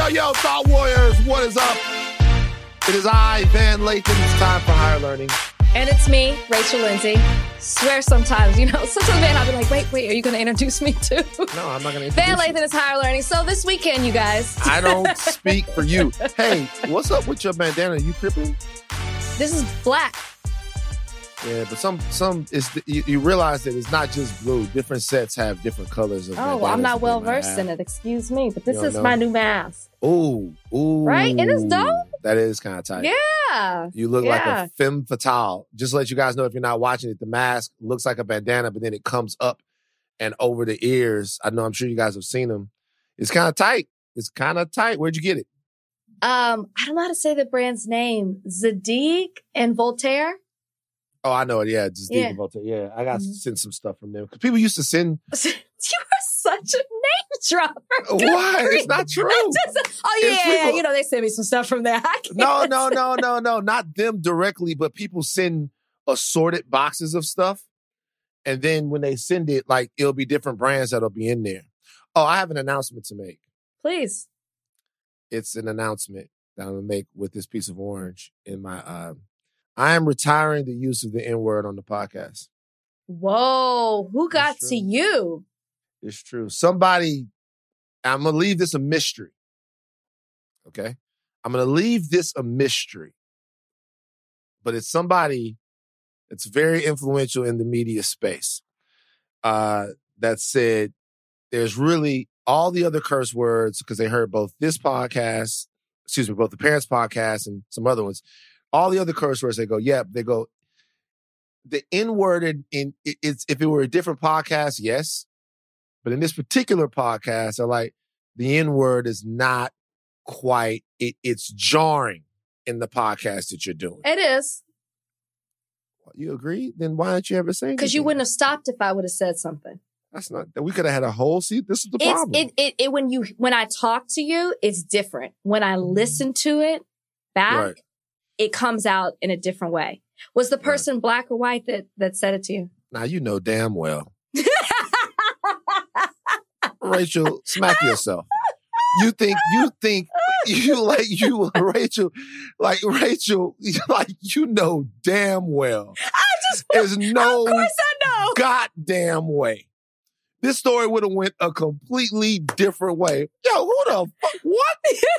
Yo, Thought Warriors, what is up? It is I, Van Lathan. It's time for Higher Learning. And it's me, Rachel Lindsay. Swear sometimes, sometimes Van, I'll be like, wait, are you going to introduce me too? No, I'm not going to introduce Van Lathan is Higher Learning. So this weekend, you guys. I don't speak for you. Hey, what's up with your bandana? You tripping? This is black. Yeah, but some you realize that it's not just blue. Different sets have different colors of bandanas. Oh, I'm not well versed in it. Excuse me, but this is my new mask. Ooh. Right? It is dope. That is kind of tight. Yeah. You look like a femme fatale. Just to let you guys know, if you're not watching it, the mask looks like a bandana, but then it comes up and over the ears. I'm sure you guys have seen them. It's kind of tight. Where'd you get it? I don't know how to say the brand's name. Zadig and Voltaire. Oh, I know it. Yeah, just Zadig Voltaire. Yeah, I got to send some stuff from them because people used to send. You are such a name dropper. Why? It's not true. They send me some stuff from there. No, not them directly, but people send assorted boxes of stuff, and then when they send it, like it'll be different brands that'll be in there. Oh, I have an announcement to make. Please. It's an announcement that I'm gonna make with this piece of orange in my. I am retiring the use of the N-word on the podcast. Whoa, who got to you? It's true. Somebody, I'm going to leave this a mystery. Okay? I'm going to leave this a mystery. But it's somebody that's very influential in the media space that said there's really all the other curse words, because they heard both this podcast, both the Parents Podcast and some other ones. All the other curse words, they go, the N-word it's if it were a different podcast, yes. But in this particular podcast, they're like, the N-word is not quite, it's jarring in the podcast that you're doing. It is. You agree? Then why don't you ever say anything? Because you wouldn't have stopped if I would have said something. That's not, we could have had a whole seat. This is the problem. When I talk to you, it's different. When I listen to it back, it comes out in a different way. Was the person black or white that said it to you? Now, you know damn well. Rachel, smack yourself. Rachel, you know damn well. There's no of course I know. Goddamn way. This story would have went a completely different way. Yo, who the fuck? What?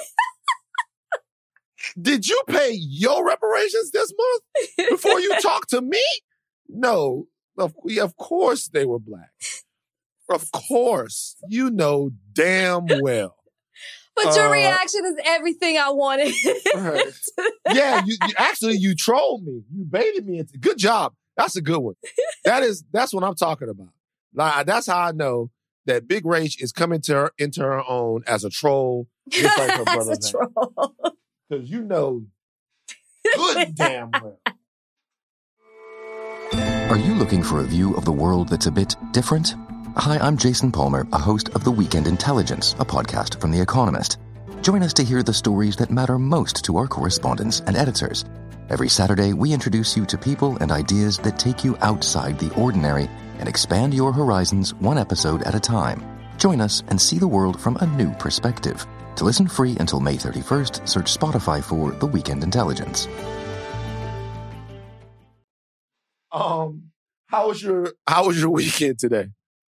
Did you pay your reparations this month before you talk to me? No, of course they were black. Of course. You know damn well. But your reaction is everything I wanted. Right. Yeah, you trolled me. You baited me. Good job. That's a good one. That's what I'm talking about. Like, that's how I know that Big Rach is coming into her own as a troll, just like her brother. As a troll. Because you know good damn well. Are you looking for a view of the world that's a bit different? Hi, I'm Jason Palmer, a host of The Weekend Intelligence, a podcast from The Economist. Join us to hear the stories that matter most to our correspondents and editors. Every Saturday, we introduce you to people and ideas that take you outside the ordinary and expand your horizons one episode at a time. Join us and see the world from a new perspective. To listen free until May 31st, search Spotify for The Weekend Intelligence. How was your weekend today?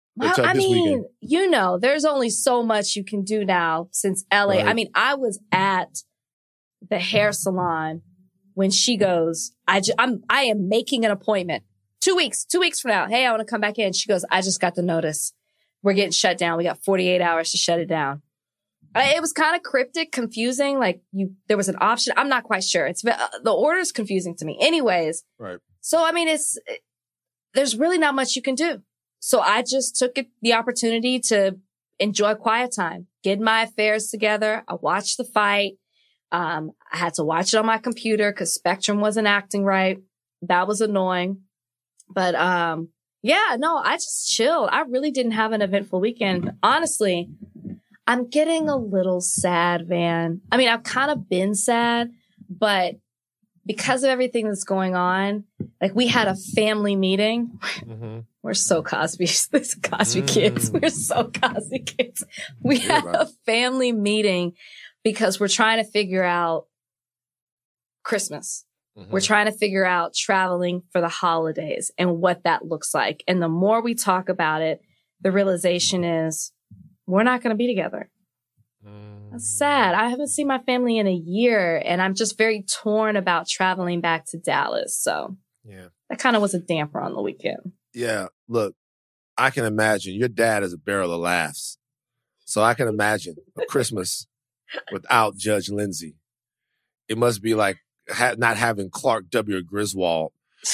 There's only so much you can do now since LA. Right. I mean, I was at the hair salon when she goes, I am making an appointment. 2 weeks from now. Hey, I want to come back in. She goes, I just got the notice. We're getting shut down. We got 48 hours to shut it down. It was kind of cryptic, confusing. Like there was an option. I'm not quite sure. The order's confusing to me. Anyways. Right. So, I mean, there's really not much you can do. So I just took the opportunity to enjoy quiet time, get my affairs together. I watched the fight. I had to watch it on my computer because Spectrum wasn't acting right. That was annoying. But, I just chilled. I really didn't have an eventful weekend. Honestly, I'm getting a little sad, Van. I mean, I've kind of been sad, but because of everything that's going on, like we had a family meeting. Mm-hmm. We're so Cosby kids. We're so Cosby kids. We had a family meeting because we're trying to figure out Christmas. Mhm. We're trying to figure out traveling for the holidays and what that looks like. And the more we talk about it, the realization is we're not going to be together. That's sad. I haven't seen my family in a year, and I'm just very torn about traveling back to Dallas. So Yeah. that kind of was a damper on the weekend. Yeah. Look, I can imagine your dad is a barrel of laughs. So I can imagine a Christmas without Judge Lindsay. It must be like not having Clark W. Griswold.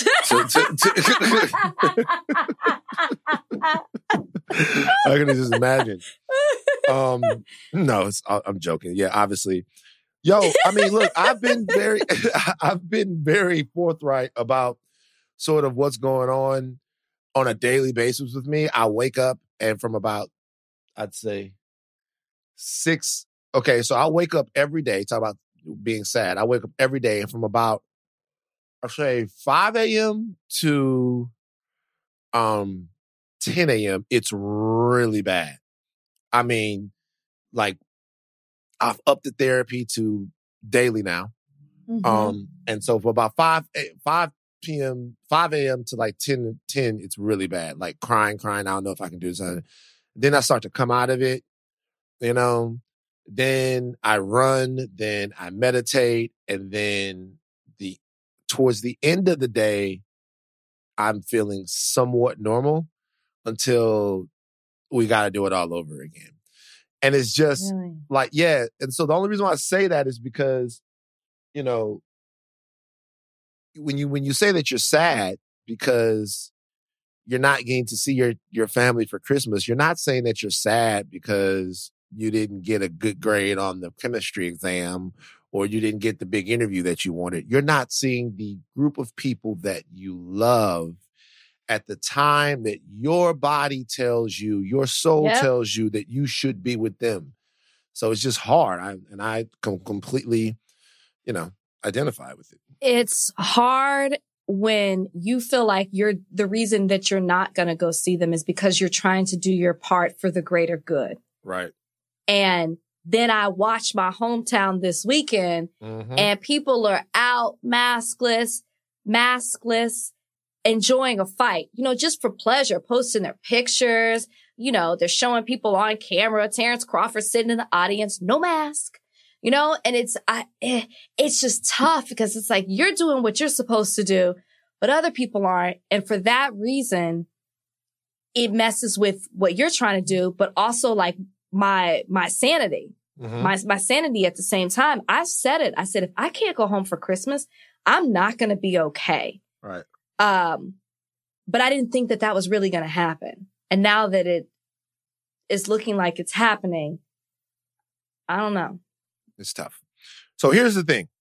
I can just imagine. No, I'm joking. Yeah, obviously. Yo, I mean, look, I've been very forthright about sort of what's going on a daily basis with me. I wake up and from about, I'd say 6. Okay, so I wake up every day. Talk about being sad. I wake up every day and from about, I'll say 5 a.m. to 10 a.m., it's really bad. I mean, like, I've upped the therapy to daily now. Mhm. And so for about 5 a.m. to like 10, it's really bad. Like crying. I don't know if I can do this. Then I start to come out of it, you know. Then I run, then I meditate, and then towards the end of the day, I'm feeling somewhat normal until we got to do it all over again. And it's just Really? like, yeah. And so the only reason why I say that is because, you know, when you say that you're sad because you're not getting to see your family for Christmas, you're not saying that you're sad because you didn't get a good grade on the chemistry exam or you didn't get the big interview that you wanted. You're not seeing the group of people that you love at the time that your body tells you, your soul tells you that you should be with them. So it's just hard. I can completely, identify with it. It's hard when you feel like the reason that you're not going to go see them is because you're trying to do your part for the greater good. Right. And then I watched my hometown this weekend and people are out maskless, enjoying a fight, just for pleasure, posting their pictures. They're showing people on camera, Terrence Crawford sitting in the audience, no mask, and it's just tough because it's like you're doing what you're supposed to do, but other people aren't. And for that reason, it messes with what you're trying to do, but also like my sanity, my sanity at the same time. I said it. I said, if I can't go home for Christmas, I'm not going to be okay. Right. But I didn't think that was really going to happen. And now that it is looking like it's happening, I don't know. It's tough. So here's the thing.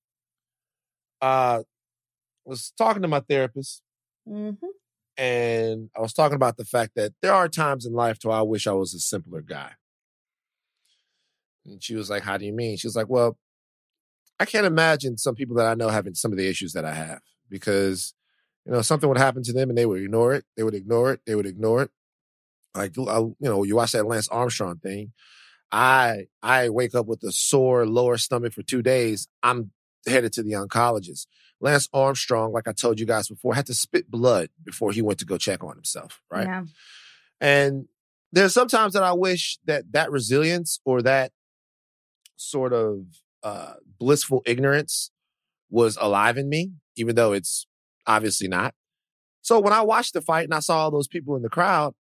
I was talking to my therapist and I was talking about the fact that there are times in life where I wish I was a simpler guy. And she was like, how do you mean? She was like, well, I can't imagine some people that I know having some of the issues that I have because, something would happen to them and they would ignore it. They would ignore it. Like, you watch that Lance Armstrong thing. I wake up with a sore lower stomach for 2 days. I'm headed to the oncologist. Lance Armstrong, like I told you guys before, had to spit blood before he went to go check on himself, right? Yeah. And there's sometimes that I wish that resilience or that sort of blissful ignorance was alive in me, even though it's obviously not. So when I watched the fight and I saw all those people in the crowd,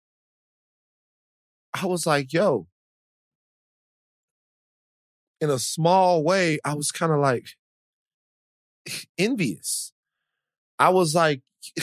I was like, yo, in a small way, I was kind of like envious. I was like,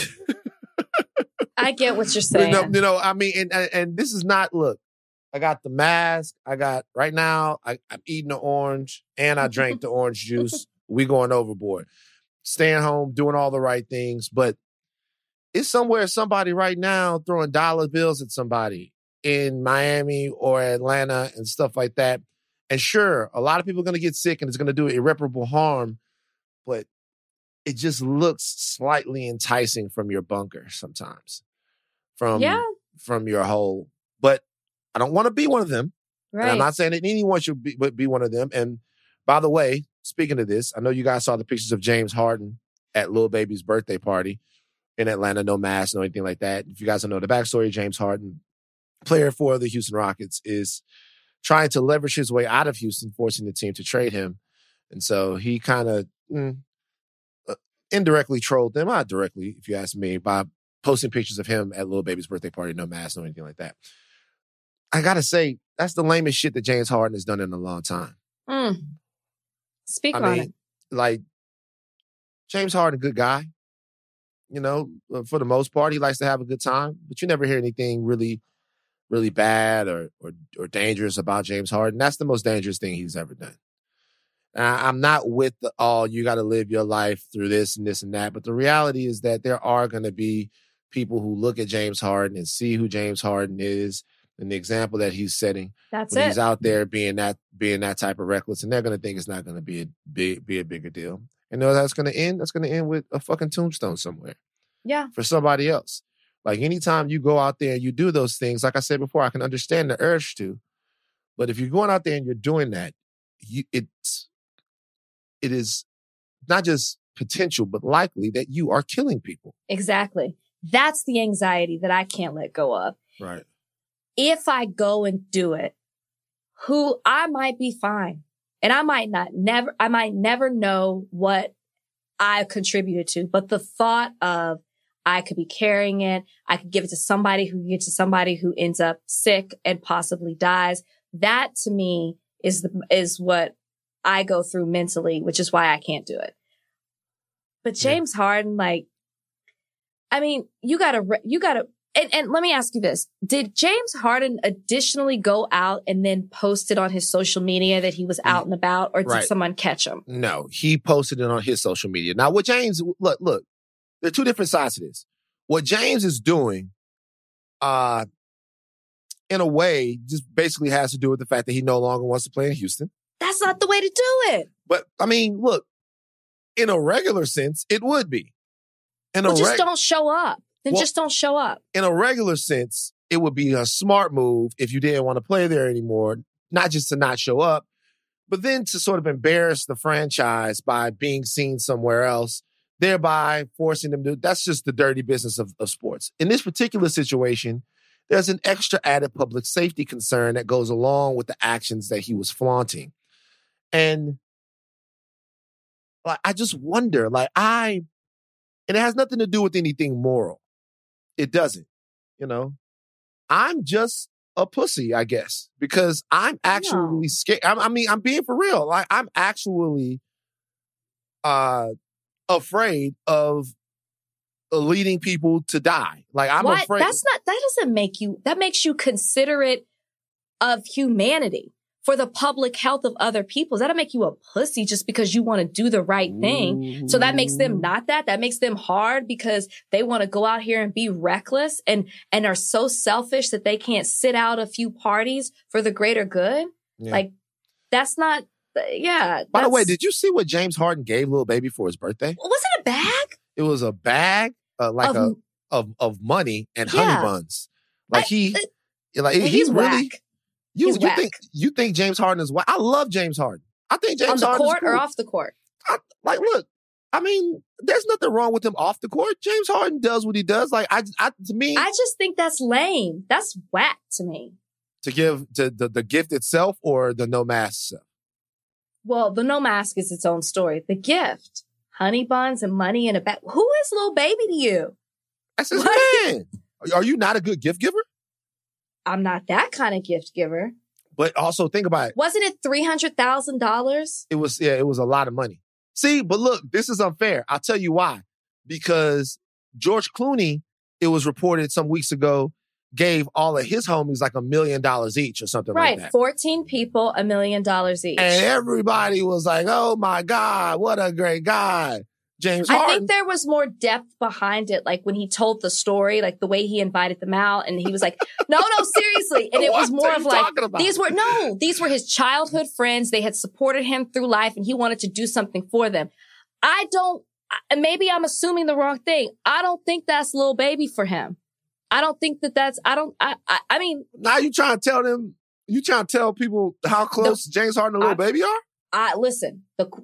I get what you're saying. I mean, and this is not, look, I got the mask. Right now, I'm eating the orange and I drank the orange juice. We going overboard. Staying home, doing all the right things. But it's somebody right now throwing dollar bills at somebody in Miami or Atlanta and stuff like that. And sure, a lot of people are going to get sick and it's going to do irreparable harm. But it just looks slightly enticing from your bunker sometimes. From your whole, but I don't want to be one of them. And I'm not saying that anyone should be one of them. And by the way, speaking of this, I know you guys saw the pictures of James Harden at Lil Baby's birthday party in Atlanta, no mask, no anything like that. If you guys don't know the backstory, James Harden, player for the Houston Rockets, is trying to leverage his way out of Houston, forcing the team to trade him. And so he kind of indirectly trolled them, not directly, if you ask me, by posting pictures of him at Lil Baby's birthday party, no mask, no anything like that. I got to say, that's the lamest shit that James Harden has done in a long time. Speak on it. Like, James Harden, good guy. You know, for the most part, he likes to have a good time, but you never hear anything really, really bad or dangerous about James Harden. That's the most dangerous thing he's ever done. I'm not with you got to live your life through this and this and that. But the reality is that there are going to be people who look at James Harden and see who James Harden is and the example that he's setting. That's it. He's out there being that type of reckless, and they're going to think it's not going to be a bigger deal. And you know that's going to end? That's going to end with a fucking tombstone somewhere. Yeah. For somebody else. Like, anytime you go out there and you do those things, like I said before, I can understand the urge to. But if you're going out there and you're doing that, it is not just potential, but likely that you are killing people. Exactly. That's the anxiety that I can't let go of. Right. If I go and do it, I might be fine. And I might never know what I contributed to. But the thought of I could be carrying it, I could give it to somebody who ends up sick and possibly dies. That to me is what I go through mentally, which is why I can't do it. But James Harden, like, I mean, you gotta, and let me ask you this. Did James Harden additionally go out and then post it on his social media that he was out and about, or did someone catch him? No, he posted it on his social media. Now, what James, look, there are two different sides to this. What James is doing, in a way, just basically has to do with the fact that he no longer wants to play in Houston. That's not the way to do it. But, I mean, look, in a regular sense, it would be. Just don't show up. Just don't show up. In a regular sense, it would be a smart move if you didn't want to play there anymore, not just to not show up, but then to sort of embarrass the franchise by being seen somewhere else, thereby forcing them to. That's just the dirty business of sports. In this particular situation, there's an extra added public safety concern that goes along with the actions that he was flaunting. And like, I just wonder, and it has nothing to do with anything moral. It doesn't, you know. I'm just a pussy, I guess, because I'm actually scared. I'm being for real. Like, I'm actually afraid of leading people to die. Like, I'm afraid. That makes you considerate of humanity for the public health of other people. That'll make you a pussy just because you want to do the right thing. Ooh. So that makes them not that. That makes them hard because they want to go out here and be reckless and are so selfish that they can't sit out a few parties for the greater good. Yeah. Like, that's not, By the way, did you see what James Harden gave Lil Baby for his birthday? Was it a bag? It was a bag, of money and honey buns. Like, he's really... Whack. You think James Harden is whack? I love James Harden. I think James Harden on the court or off the court. Look, I mean, there's nothing wrong with him off the court. James Harden does what he does. Like, I just think that's lame. That's whack to me. To give to the gift itself or the no mask stuff? Well, the no mask is its own story. The gift, honey buns and money in a bag. Who is Lil Baby to you? That's his man. Are you not a good gift giver? I'm not that kind of gift giver. But also think about it. Wasn't it $300,000? It was a lot of money. See, but look, this is unfair. I'll tell you why. Because George Clooney, it was reported some weeks ago, gave all of his homies like $1 million each or something like that. Right, 14 people, $1 million each. And everybody was like, oh my God, what a great guy. James Harden. I think there was more depth behind it, like when he told the story, like the way he invited them out, and he was like, no, seriously. And it was more of like, these were his childhood friends. They had supported him through life, and he wanted to do something for them. Maybe I'm assuming the wrong thing. I don't think that's Lil Baby for him. I don't think that's, I mean. Now you trying to tell them You trying to tell people how close James Harden and Lil Baby are? Listen,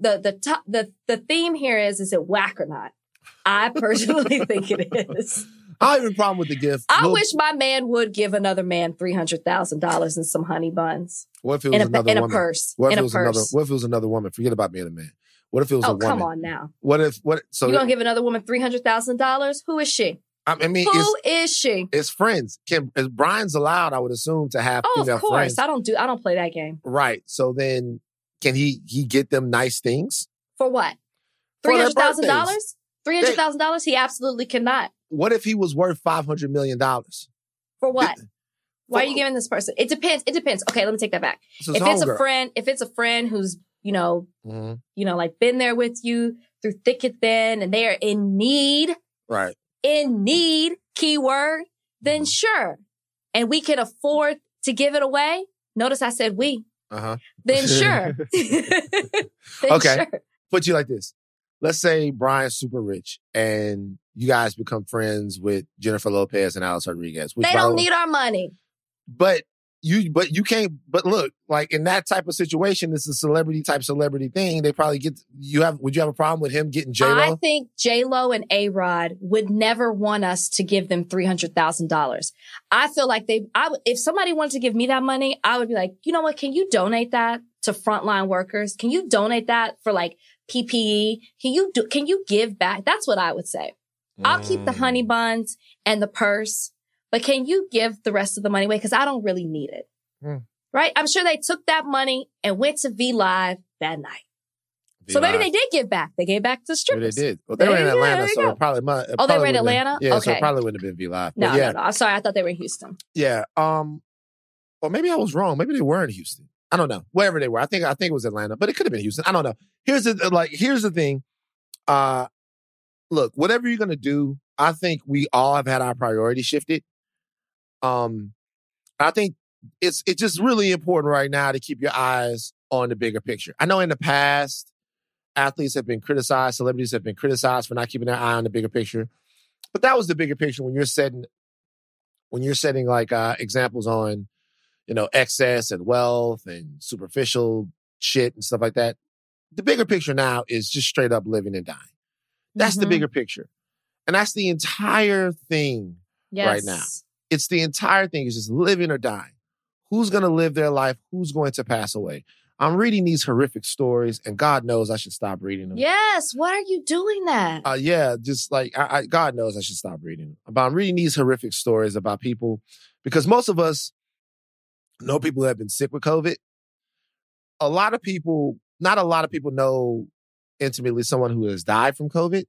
the theme here is it whack or not? I personally think it is. I don't have a problem with the gift. I wish my man would give another man $300,000 and some honey buns. What if it was another woman? In a purse. What if it was another woman? Forget about being a man. What if it was a woman? Oh, come on now. So you gonna give another woman $300,000? Who is she? I mean, who is she? It's friends. Is Brian's allowed, I would assume, to have female of course. friends? I don't play that game. Right. So then can he get them nice things? For what? $300,000? $300,000? He absolutely cannot. What if he was worth $500 million? For what? Why are you giving this person? It depends. Okay, let me take that back. If it's a friend who's, like been there with you through thick and thin and they are in need. Right. In need, keyword, then sure. And we can afford to give it away. Notice I said we. Uh-huh. Then sure. Okay. Sure. Put you like this. Let's say Brian's super rich and you guys become friends with Jennifer Lopez and Alex Rodriguez. They don't need our money. But you can't, but look, like in that type of situation, it's a celebrity thing. They probably would you have a problem with him getting J-Lo? I think J-Lo and A-Rod would never want us to give them $300,000. I feel like if somebody wanted to give me that money, I would be like, you know what? Can you donate that to frontline workers? Can you donate that for like PPE? Can you give back? That's what I would say. I'll keep the honey buns and the purse. But can you give the rest of the money away? Because I don't really need it. Right? I'm sure they took that money and went to V Live that night. So maybe they did give back. They gave back to the strippers. They did. Well, they were in Atlanta, so it probably might. Oh, they were in Atlanta? Yeah, okay. So it probably wouldn't have been V Live. No. I'm sorry. I thought they were in Houston. Yeah. Or maybe I was wrong. Maybe they were in Houston. I don't know. Wherever they were. I think it was Atlanta, but it could have been Houston. I don't know. Here's the thing. Look, whatever you're going to do, I think we all have had our priorities shifted. I think it's just really important right now to keep your eyes on the bigger picture. I know in the past, athletes have been criticized, celebrities have been criticized for not keeping their eye on the bigger picture. But that was the bigger picture when you're setting like examples on, excess and wealth and superficial shit and stuff like that. The bigger picture now is just straight up living and dying. That's the bigger picture. And that's the entire thing right now. It's the entire thing. It's just living or dying. Who's going to live their life? Who's going to pass away? I'm reading these horrific stories, and God knows I should stop reading them. Yes. Why are you doing that? Yeah, just like God knows I should stop reading them. But I'm reading these horrific stories about people, because most of us know people who have been sick with COVID. Not a lot of people know intimately someone who has died from COVID.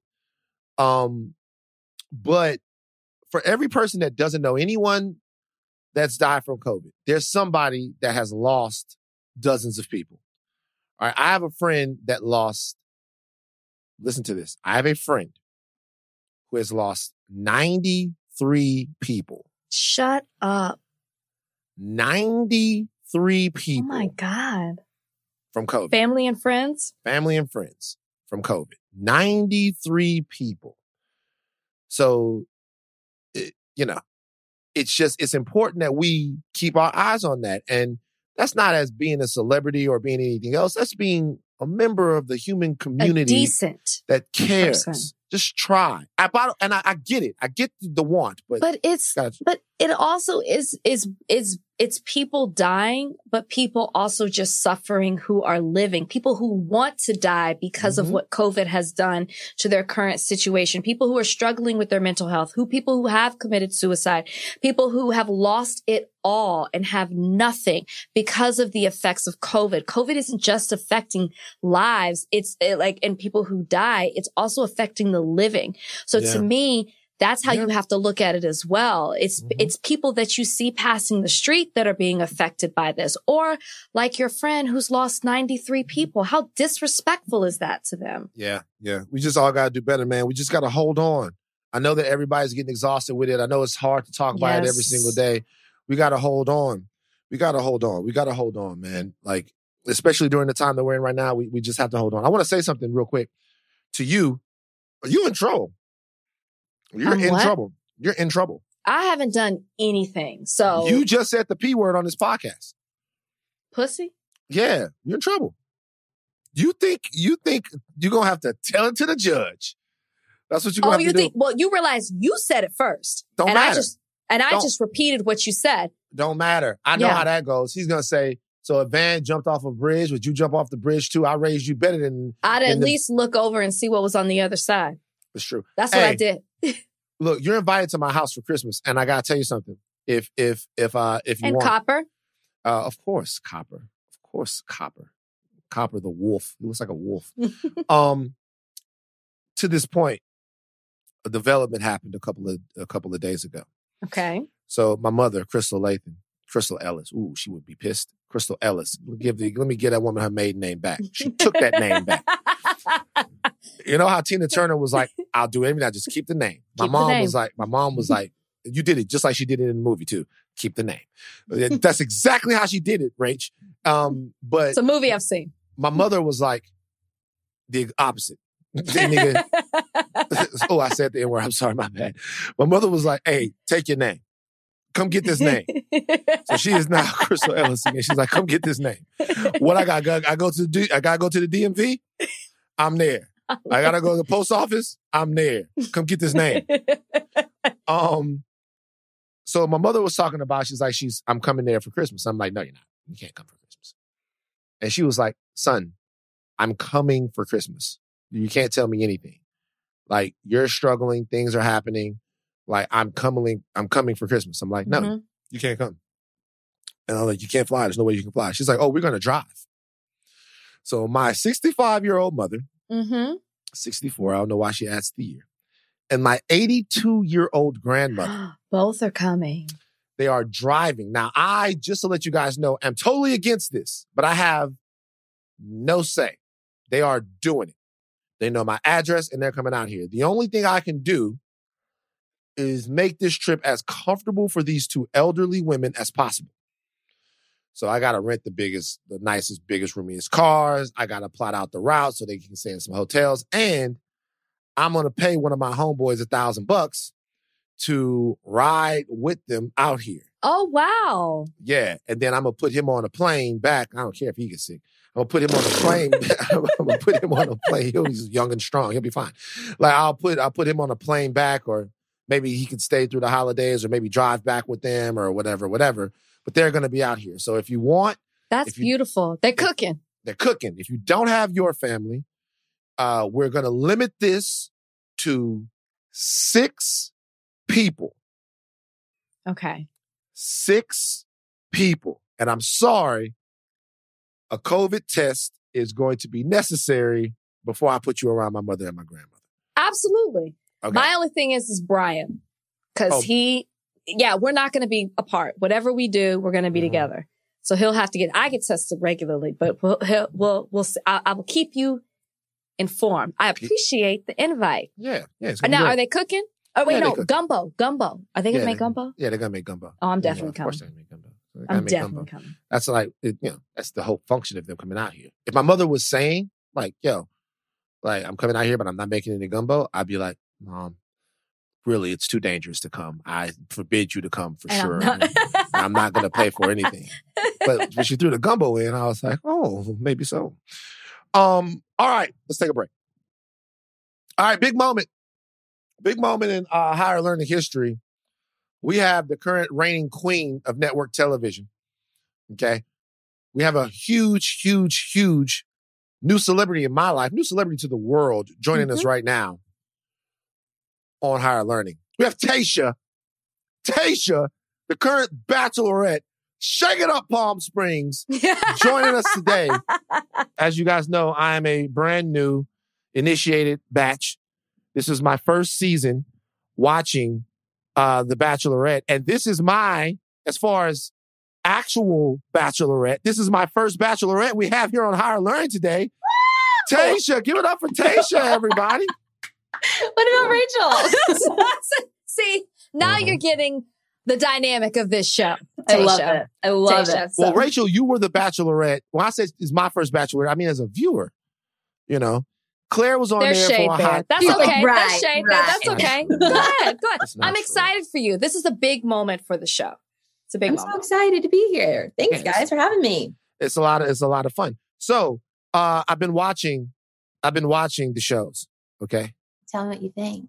But for every person that doesn't know anyone that's died from COVID, there's somebody that has lost dozens of people. All right. I have a friend that listen to this. I have a friend who has lost 93 people. Shut up. 93 people. Oh my God. From COVID. Family and friends from COVID. 93 people. So, it's important that we keep our eyes on that. And that's not as being a celebrity or being anything else. That's being a member of the human community. A decent that cares. person. Just try. I get it. I get the want, but it also is it's people dying, but people also just suffering who are living. People who want to die because of what COVID has done to their current situation. People who are struggling with their mental health, people who have committed suicide, people who have lost it all and have nothing because of the effects of COVID. COVID isn't just affecting lives. And people who die, it's also affecting the living. So to me, that's how you have to look at it as well. It's people that you see passing the street that are being affected by this. Or like your friend who's lost 93 people. How disrespectful is that to them? Yeah. We just all got to do better, man. We just got to hold on. I know that everybody's getting exhausted with it. I know it's hard to talk about it every single day. We got to hold on. We got to hold on, man. Like, especially during the time that we're in right now, we just have to hold on. I want to say something real quick to you. Are you in trouble? You're in trouble. You're in trouble. I haven't done anything. So you just said the P word on this podcast. Pussy? Yeah, you're in trouble. You think you're going to have to tell it to the judge. That's what you're going to have to do. Well, you realize you said it first. Don't matter. I just repeated what you said. Don't matter. I know how that goes. He's going to say, so if Van jumped off a bridge, would you jump off the bridge too? I raised you better than... I'd at least look over and see what was on the other side. It's true. That's what I did. Look, you're invited to my house for Christmas, and I got to tell you something. If you and want... Copper? Of course, Copper. Of course, Copper. Copper the wolf. He looks like a wolf. To this point, a development happened a couple of days ago. Okay. So my mother, Crystal Ellis. Ooh, she would be pissed. Crystal Ellis. Let me get that woman her maiden name back. She took that name back. You know how Tina Turner was like, I'll do anything, I just keep the name. My mom was like, you did it just like she did it in the movie too. Keep the name. That's exactly how she did it, Rach. But it's a movie I've seen. My mother was like the opposite. Nigga. Oh, I said the N-word. I'm sorry, my bad. My mother was like, hey, take your name. Come get this name. So she is now Crystal Ellis again. She's like, come get this name. What I gotta go to the DMV? I'm there. I gotta go to the post office? I'm there. Come get this name. So my mother was talking about, I'm coming there for Christmas. I'm like, no, you're not. You can't come for Christmas. And she was like, son, I'm coming for Christmas. You can't tell me anything. Like, you're struggling. Things are happening. Like, I'm coming for Christmas. I'm like, no, you can't come. And I'm like, you can't fly. There's no way you can fly. She's like, oh, we're going to drive. So my 65-year-old mother, 64, I don't know why she adds the year, and my 82-year-old grandmother. Both are coming. They are driving. Now, I, just to let you guys know, am totally against this, but I have no say. They are doing it. They know my address, and they're coming out here. The only thing I can do is make this trip as comfortable for these two elderly women as possible. So I got to rent the nicest, biggest, roomiest cars. I got to plot out the route so they can stay in some hotels. And I'm going to pay one of my homeboys $1,000 to ride with them out here. Oh, wow. Yeah. And then I'm going to put him on a plane back. I don't care if he gets sick. I'm going to put him on a plane. I'm going to put him on a plane. He's young and strong. He'll be fine. Like, I'll put him on a plane back, or maybe he can stay through the holidays, or maybe drive back with them, or whatever. But they're going to be out here. So if you want... That's beautiful. They're cooking. They're cooking. If you don't have your family, we're going to limit this to 6 people. Okay. 6 people. And I'm sorry, a COVID test is going to be necessary before I put you around my mother and my grandmother. Absolutely. Okay. My only thing is Brian. Because we're not going to be apart. Whatever we do, we're going to be together. So he'll have to I get tested regularly, but I will keep you informed. I appreciate the invite. Yeah. Now, are they cooking? Oh, wait, no, gumbo. Are they going to make gumbo? Yeah, they're going to make gumbo. Oh, I'm definitely coming. Of course they're going to make gumbo. I'm definitely coming. That's like, that's the whole function of them coming out here. If my mother was saying, like, yo, like, I'm coming out here, but I'm not making any gumbo, I'd be like, Mom, really, it's too dangerous to come. I forbid you to come for sure. I'm not going to pay for anything. But when she threw the gumbo in, I was like, oh, maybe so. All right, let's take a break. All right, big moment. Big moment in higher learning history. We have the current reigning queen of network television. Okay? We have a huge, huge, huge new celebrity in my life, new celebrity to the world, joining us right now on Higher Learning. We have Tayshia, the current bachelorette, Shake It Up Palm Springs, joining us today. As you guys know, I am a brand new initiated batch. This is my first season watching The Bachelorette. And this is as far as actual bachelorette, this is my first bachelorette we have here on Higher Learning today. Tayshia, give it up for Tayshia, everybody. What about Rachel? See, now you're getting the dynamic of this show. I love it. I love it. Well, Rachel, you were the bachelorette. When I said it's my first bachelorette, I mean as a viewer. You know, Claire was on there for a hot... That's okay. Right, There's shade there. That's okay. Go ahead. I'm excited for you. This is a big moment for the show. It's a big moment. I'm so excited to be here. Thanks, guys, for having me. It's a lot of fun. So I've been watching the shows. Okay. Tell me what you think.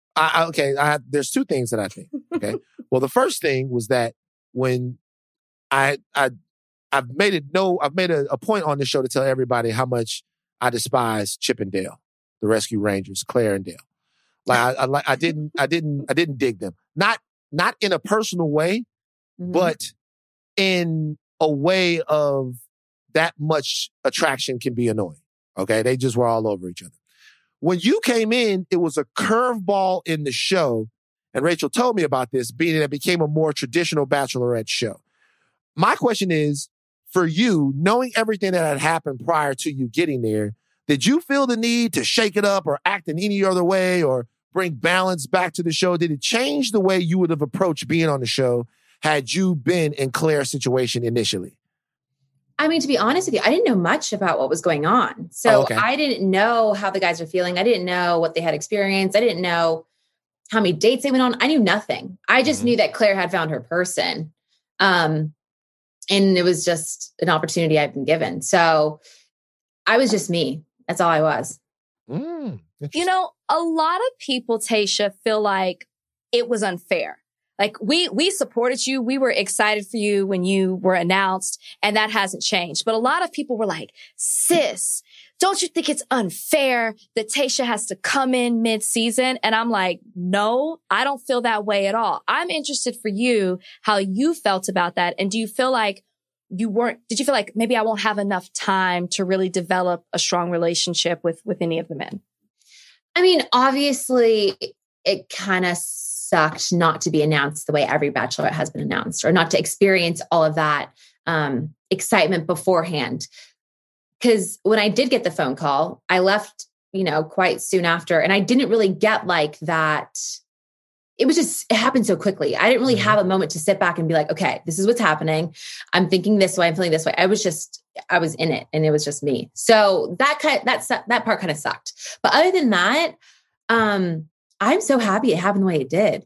There's two things that I think. Okay. Well, the first thing was that when I've made a point on the show to tell everybody how much I despise Chip and Dale, the Rescue Rangers, Claire and Dale. Like I didn't dig them. Not in a personal way, but in a way of that much attraction can be annoying. Okay. They just were all over each other. When you came in, it was a curveball in the show. And Rachel told me about this, being that it became a more traditional Bachelorette show. My question is, for you, knowing everything that had happened prior to you getting there, did you feel the need to shake it up or act in any other way or bring balance back to the show? Did it change the way you would have approached being on the show had you been in Claire's situation initially? I mean, to be honest with you, I didn't know much about what was going on. So okay. I didn't know how the guys were feeling. I didn't know what they had experienced. I didn't know how many dates they went on. I knew nothing. I just knew that Claire had found her person. And it was just an opportunity I'd been given. So I was just me. That's all I was. You know, a lot of people, Tayshia, feel like it was unfair. Like we supported you. We were excited for you when you were announced, and that hasn't changed. But a lot of people were like, sis, don't you think it's unfair that Tayshia has to come in mid-season? And I'm like, no, I don't feel that way at all. I'm interested for you, how you felt about that. And do you feel like did you feel like maybe I won't have enough time to really develop a strong relationship with any of the men? I mean, obviously it kind of sucked not to be announced the way every Bachelorette has been announced, or not to experience all of that excitement beforehand. Because when I did get the phone call, I left, quite soon after, and I didn't really get like that. It happened so quickly. I didn't really have a moment to sit back and be like, okay, this is what's happening. I'm thinking this way. I'm feeling this way. I was in it, and it was just me. So that part kind of sucked. But other than that, I'm so happy it happened the way it did.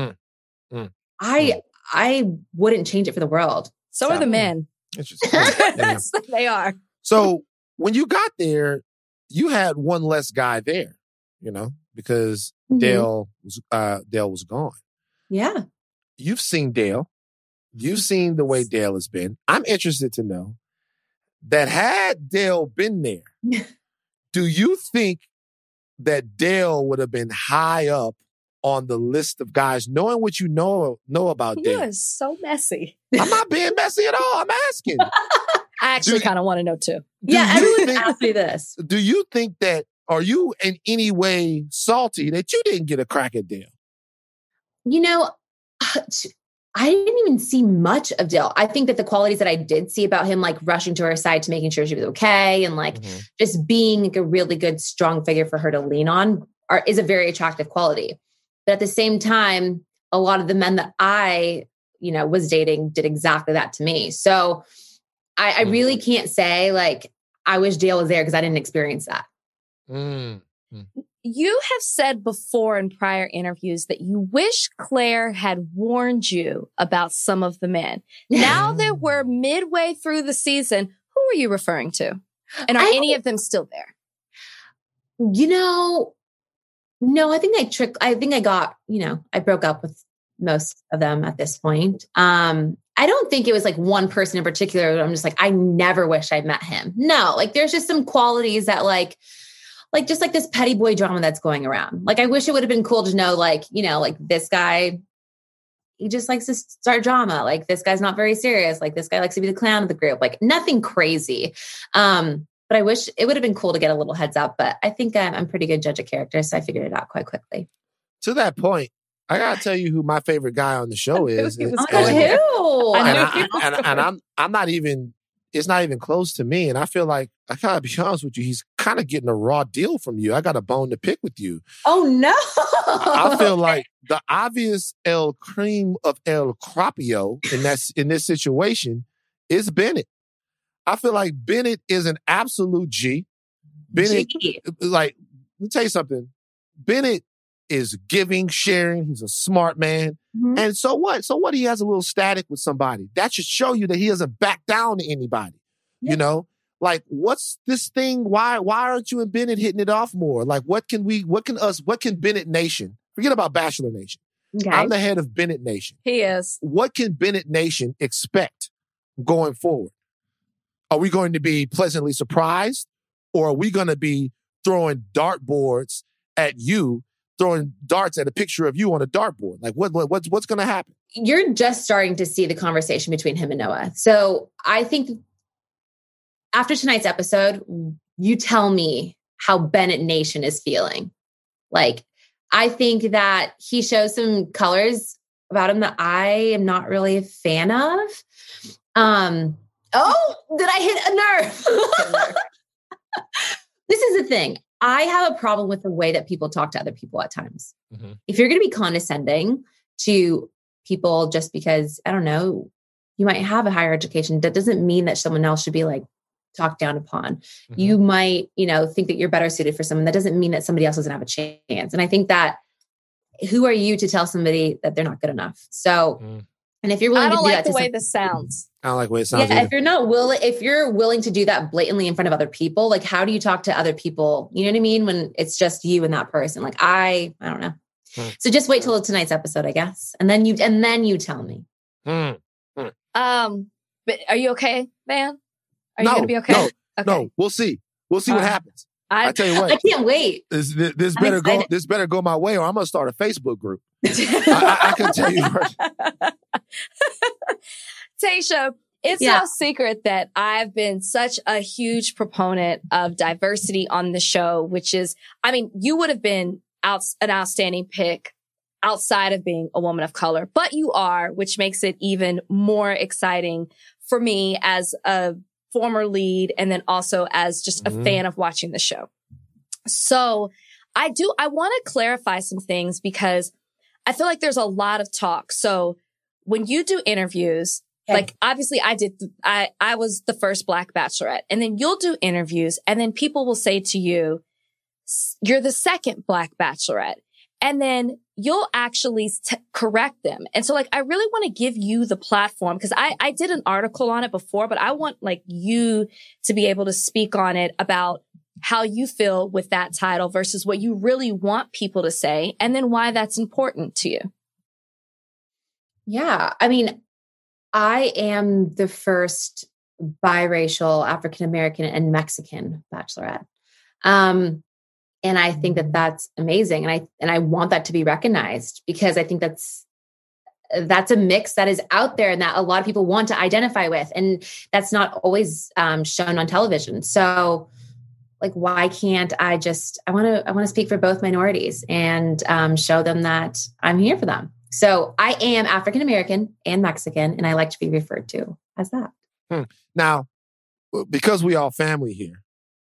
I wouldn't change it for the world. So are the men. Interesting. They are. So when you got there, you had one less guy there, because Dale was gone. Yeah. You've seen Dale. You've seen the way Dale has been. I'm interested to know that had Dale been there, do you think that Dale would have been high up on the list of guys, knowing what you know about Dale? You are so messy. I'm not being messy at all. I'm asking. I actually kind of want to know too. Yeah, everyone asked me this. Do you think that, are you in any way salty that you didn't get a crack at Dale? I didn't even see much of Dale. I think that the qualities that I did see about him, like rushing to her side to making sure she was okay, and like just being like a really good, strong figure for her to lean on, is a very attractive quality. But at the same time, a lot of the men that I, was dating did exactly that to me. So I really can't say like, I wish Dale was there because I didn't experience that. You have said before in prior interviews that you wish Claire had warned you about some of the men. Now that we're midway through the season, who are you referring to? And are any of them still there? No, I think I got, I broke up with most of them at this point. I don't think it was like one person in particular that I'm just like, I never wish I'd met him. No, like there's just some qualities that like just like this petty boy drama that's going around. Like, I wish it would have been cool to know, like, like this guy, he just likes to start drama. Like, this guy's not very serious. Like, this guy likes to be the clown of the group. Like, nothing crazy. But I wish it would have been cool to get a little heads up. But I think I'm a pretty good judge of character, so I figured it out quite quickly. To that point, I gotta tell you who my favorite guy on the show is. I'm not even. It's not even close to me. And I feel like, I gotta be honest with you, he's kind of getting a raw deal from you. I got a bone to pick with you. Oh, no. I feel like the obvious El Cream of El Crapio in this situation is Bennett. I feel like Bennett is an absolute G. Bennett, like, let me tell you something. Bennett is giving, sharing. He's a smart man. And so what? So what? He has a little static with somebody. That should show you that he doesn't back down to anybody. You know, like, what's this thing? Why aren't you and Bennett hitting it off more? Like, what can Bennett Nation, forget about Bachelor Nation. Okay. I'm the head of Bennett Nation. He is. What can Bennett Nation expect going forward? Are we going to be pleasantly surprised, or are we going to be throwing dartboards at you, throwing darts at a picture of you on a dartboard? Like, what's going to happen? You're just starting to see the conversation between him and Noah. So I think after tonight's episode, you tell me how Bennett Nation is feeling. Like, I think that he shows some colors about him that I am not really a fan of. Oh, did I hit a nerve? This is the thing. I have a problem with the way that people talk to other people at times. Mm-hmm. If you're going to be condescending to people just because, I don't know, you might have a higher education, that doesn't mean that someone else should be like talked down upon. Mm-hmm. You might, think that you're better suited for someone. That doesn't mean that somebody else doesn't have a chance. And I think that who are you to tell somebody that they're not good enough? So, and if you're willing to do that, I don't like the way this sounds. I don't like the way it sounds. Yeah, if you're willing to do that blatantly in front of other people, like, how do you talk to other people? You know what I mean? When it's just you and that person, like, I don't know. So just wait till tonight's episode, I guess, and then you tell me. But are you okay, Van? Are you going to be okay? No. We'll see. We'll see what happens. I tell you what, I can't wait. This better go my way, or I'm going to start a Facebook group. I can tell you. Tasha, it's no secret that I've been such a huge proponent of diversity on the show, which is, you would have been an outstanding pick outside of being a woman of color, but you are, which makes it even more exciting for me as a former lead and then also as just a fan of watching the show. So I want to clarify some things because I feel like there's a lot of talk. So when you do interviews, like obviously I was the first Black Bachelorette, and then you'll do interviews and then people will say to you, you're the second Black Bachelorette. And then you'll actually correct them. And so I really want to give you the platform because I did an article on it before, but I want you to be able to speak on it about how you feel with that title versus what you really want people to say and then why that's important to you. Yeah. I am the first biracial African-American and Mexican Bachelorette. And I think that that's amazing. And I want that to be recognized because I think that's a mix that is out there and that a lot of people want to identify with. And that's not always shown on television. So why can't I want to speak for both minorities and show them that I'm here for them. So I am African-American and Mexican, and I like to be referred to as that. Now, because we all family here,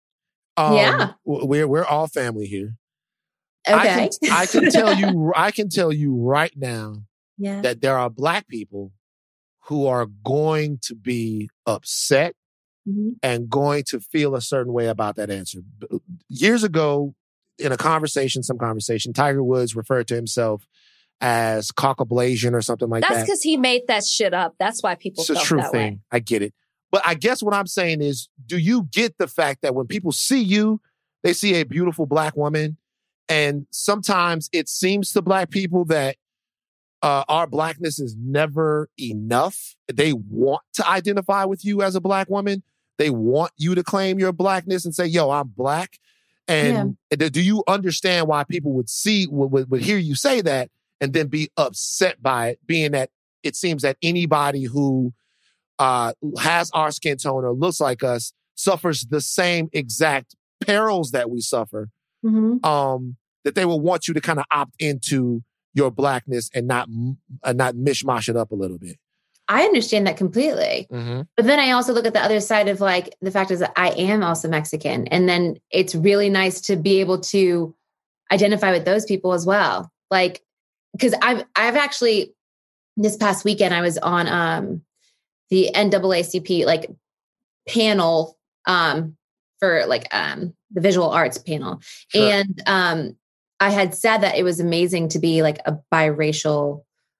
we're all family here. Okay. I can tell you right now that there are Black people who are going to be upset and going to feel a certain way about that answer. Years ago, in some conversation, Tiger Woods referred to himself as Caucasian or something like that. That's because he made that shit up. That's why people felt that way. It's a true thing. I get it. But I guess what I'm saying is, do you get the fact that when people see you, they see a beautiful Black woman, and sometimes it seems to Black people that our Blackness is never enough. They want to identify with you as a Black woman. They want you to claim your Blackness and say, yo, I'm Black. And do you understand why people would hear you say that and then be upset by it, being that it seems that anybody who has our skin tone or looks like us suffers the same exact perils that we suffer, that they will want you to kind of opt into your Blackness and not mishmash it up a little bit. I understand that completely. But then I also look at the other side of the fact is that I am also Mexican. And then it's really nice to be able to identify with those people as well. Because I've actually, this past weekend, I was on the NAACP panel for the visual arts panel. Sure. And I had said that it was amazing to be a biracial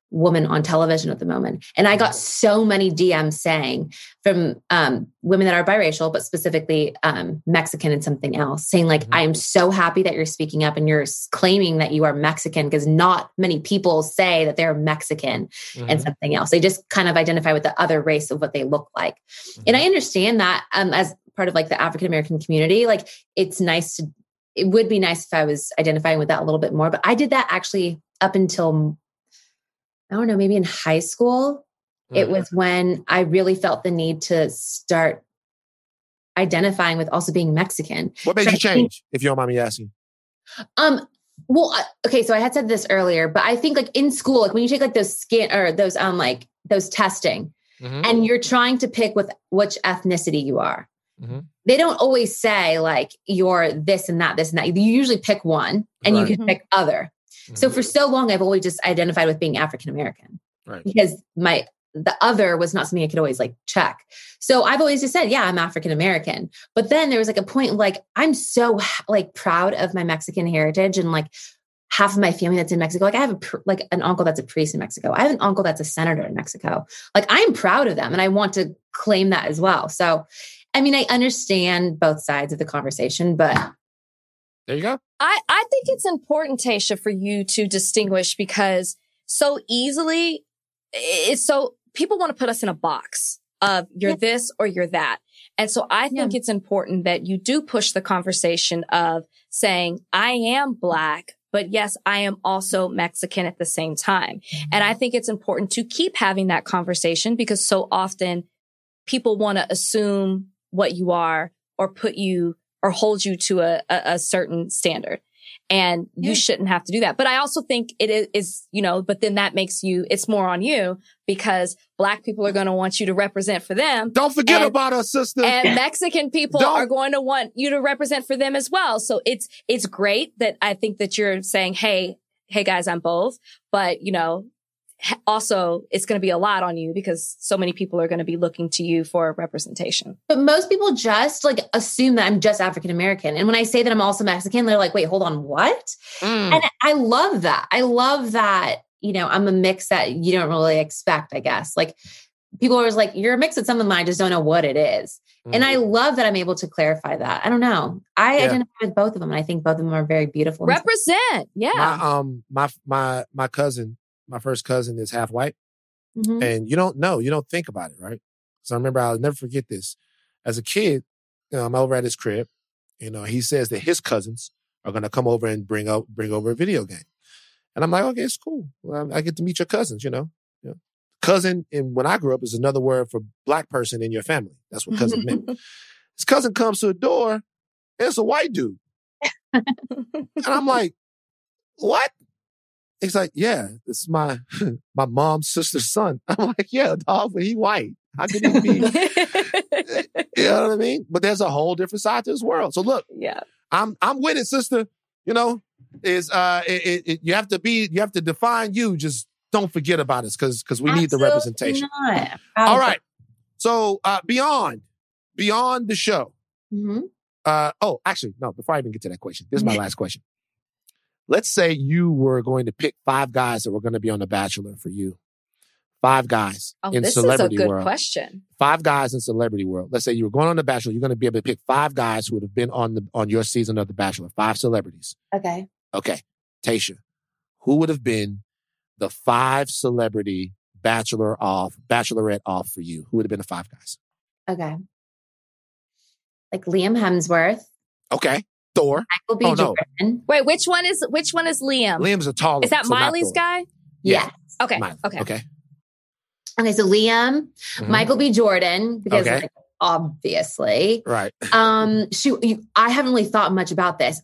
woman on television at the moment. And I got so many DMs saying from women that are biracial, but specifically Mexican and something else, saying like, I am so happy that you're speaking up and you're claiming that you are Mexican, because not many people say that they're Mexican and something else. They just kind of identify with the other race of what they look like. And I understand that as part of like the African-American community, like it would be nice if I was identifying with that a little bit more, but I did that actually up until, I don't know, maybe in high school. It was when I really felt the need to start identifying with also being Mexican. What made you change, if you don't mind me asking? Well, okay. So I had said this earlier, but I think like in school, like when you take like those skin or those, like those testing and you're trying to pick with which ethnicity you are, they don't always say like you're this and that, this and that. You usually pick one and you can pick other. So for so long, I've always just identified with being African-American, because the other was not something I could always like check. So I've always just said, yeah, I'm African-American. But then there was like a point like, I'm so like proud of my Mexican heritage, and like half of my family that's in Mexico. Like I have an uncle that's a priest in Mexico. I have an uncle that's a senator in Mexico. Like I'm proud of them and I want to claim that as well. So, I mean, I understand both sides of the conversation, but there you go. I think it's important, Tayshia, for you to distinguish, because so easily people want to put us in a box of you're this or you're that. And so I think it's important that you do push the conversation of saying, I am Black, but yes, I am also Mexican at the same time. And I think it's important to keep having that conversation, because so often people want to assume what you are or put you or hold you to a certain standard. And you shouldn't have to do that. But I also think it is, but then that makes it's more on you, because Black people are going to want you to represent for them. Don't forget about us, sister. And Mexican people are going to want you to represent for them as well. So it's great that I think that you're saying, hey guys, I'm both. But, also it's going to be a lot on you, because so many people are going to be looking to you for representation. But most people just like assume that I'm just African-American. And when I say that I'm also Mexican, they're like, wait, hold on, what? And I love that. I love that, I'm a mix that you don't really expect, I guess. Like people are always like, you're a mix of something, I just don't know what it is. And I love that I'm able to clarify that. I don't know. I identify with both of them. And I think both of them are very beautiful. Represent. Yeah. My cousin, my first cousin, is half white. And you don't think about it, right? So I remember, I'll never forget this. As a kid, I'm over at his crib. He says that his cousins are going to come over and bring over a video game. And I'm like, okay, it's cool. Well, I get to meet your cousins, Cousin, when I grew up, is another word for Black person in your family. That's what cousin meant. His cousin comes to the door, and it's a white dude. And I'm like, what? He's like, yeah, this is my mom's sister's son. I'm like, yeah, dog, but he white. How could he be? You know what I mean? But there's a whole different side to this world. So look, I'm with it, sister. You have to define you. Just don't forget about us, because we need the representation. All right. So beyond the show. Actually, no, before I even get to that question, this is my last question. Let's say you were going to pick 5 guys that were going to be on The Bachelor for you. 5 guys in celebrity world. This is a good question. 5 guys in celebrity world. Let's say you were going on The Bachelor. You're going to be able to pick 5 guys who would have been on your season of The Bachelor. 5 celebrities. Okay. Tayshia, who would have been the 5 celebrity bachelorette off for you? Who would have been the 5 guys? Okay. Like Liam Hemsworth. Okay. Thor. Michael B. Jordan. Wait, which one is Liam? Liam's a taller. Is that Miley's guy? Yes. Okay. Okay. So Liam, Michael B. Jordan, because like, obviously. Right. I haven't really thought much about this.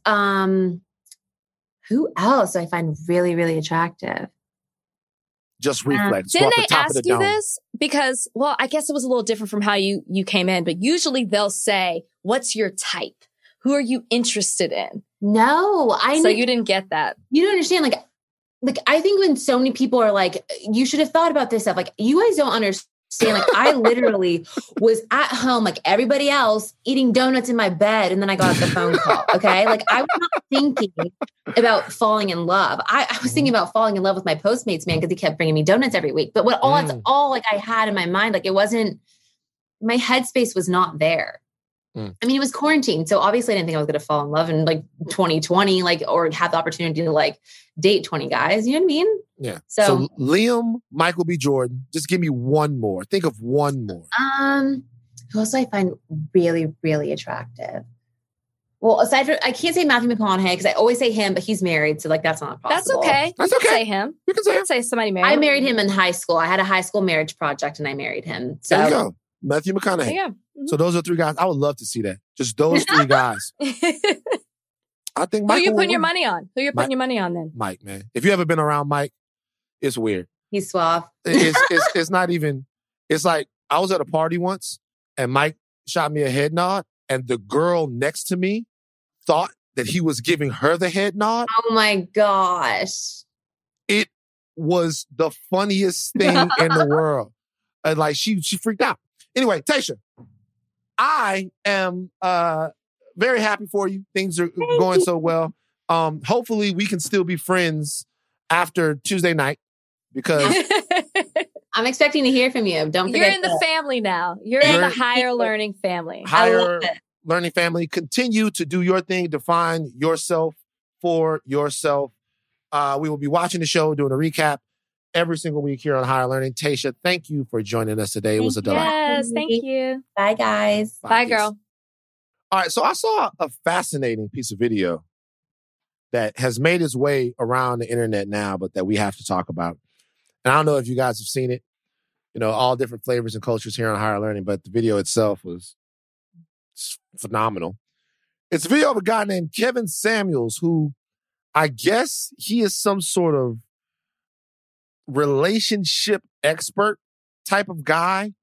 Who else do I find really, really attractive? Just reflex. Didn't they ask you this? Because, well, I guess it was a little different from how you came in, but usually they'll say, what's your type? Who are you interested in? No, So you didn't get that. You don't understand. Like I think when so many people are like, you should have thought about this stuff. Like you guys don't understand Like I literally was at home like everybody else eating donuts in my bed. And then I got the phone call. Okay. Like I was not thinking about falling in love. I was thinking about falling in love with my Postmates man, because he kept bringing me donuts every week. But that's all like I had in my mind. Like it wasn't, my headspace was not there. I mean, it was quarantine. So obviously I didn't think I was going to fall in love in like 2020, like, or have the opportunity to like date 20 guys. You know what I mean? Yeah. So Liam, Michael B. Jordan, just give me one more. Think of one more. Who else do I find really, really attractive? Well, aside from, I can't say Matthew McConaughey because I always say him, but he's married. So like, that's not possible. That's okay. That's You okay. can say him. You can say him. Say somebody married. I married him in high school. I had a high school marriage project and I married him. So There you go. Matthew McConaughey. Yeah. So those are 3 guys. I would love to see that. Just those 3 guys. I think Who Michael you will putting your win. money on? Who you putting your money on then? Mike, man. If you ever been around Mike, it's weird. he's suave. It's not even, it's like I was at a party once and Mike shot me a head nod and the girl next to me thought that he was giving her the head nod. Oh my gosh. It was the funniest thing in the world. And like she freaked out. Anyway, Tayshia, I am very happy for you. Things are going so well. Hopefully we can still be friends after Tuesday night because I'm expecting to hear from you. Don't forget. You're in the family now. You're in the higher learning family. Higher learning family, continue to do your thing, define yourself for yourself. We will be watching the show, doing a recap every single week here on Higher Learning. Tayshia, thank you for joining us today. It was a delight. Yes, thank you. Bye, guys. Bye, girl. All right, so I saw a fascinating piece of video that has made its way around the internet now, but that we have to talk about. And I don't know if you guys have seen it, you know, all different flavors and cultures here on Higher Learning, but the video itself was phenomenal. It's a video of a guy named Kevin Samuels, who I guess he is some sort of relationship expert type of guy.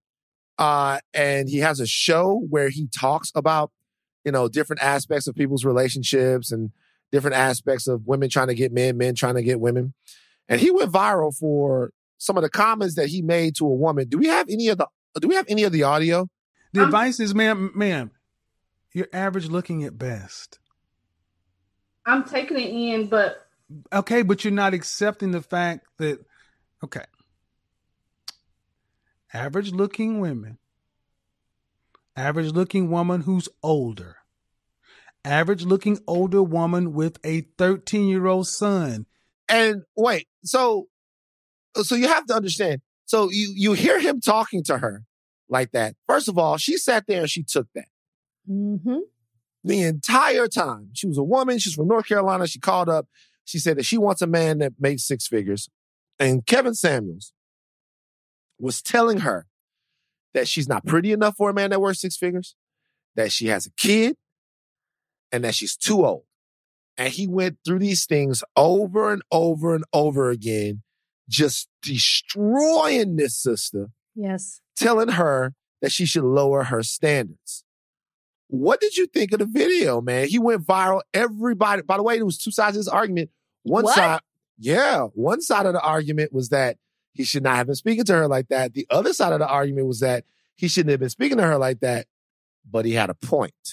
And he has a show where he talks about, you know, different aspects of people's relationships and different aspects of women trying to get men, men trying to get women. And he went viral for some of the comments that he made to a woman. Do we have any of the audio? The advice is, ma'am, you're average looking at best. I'm taking it in, but Okay, but you're not accepting the fact that, okay, average looking women, average looking woman who's older, average looking older woman with a 13-year-old son. And wait, so you have to understand. So you hear him talking to her like that. First of all, she sat there and she took that. Mm-hmm. The entire time. She was a woman. She's from North Carolina. She called up. She said that she wants a man that makes 6 figures. And Kevin Samuels was telling her that she's not pretty enough for a man that works 6 figures, that she has a kid, and that she's too old. And he went through these things over and over and over again, just destroying this sister, Yes. telling her that she should lower her standards. What did you think of the video, man? He went viral. Everybody, by the way, there was 2 sides of this argument. One side of the argument was that he should not have been speaking to her like that. The other side of the argument was that he shouldn't have been speaking to her like that, but he had a point.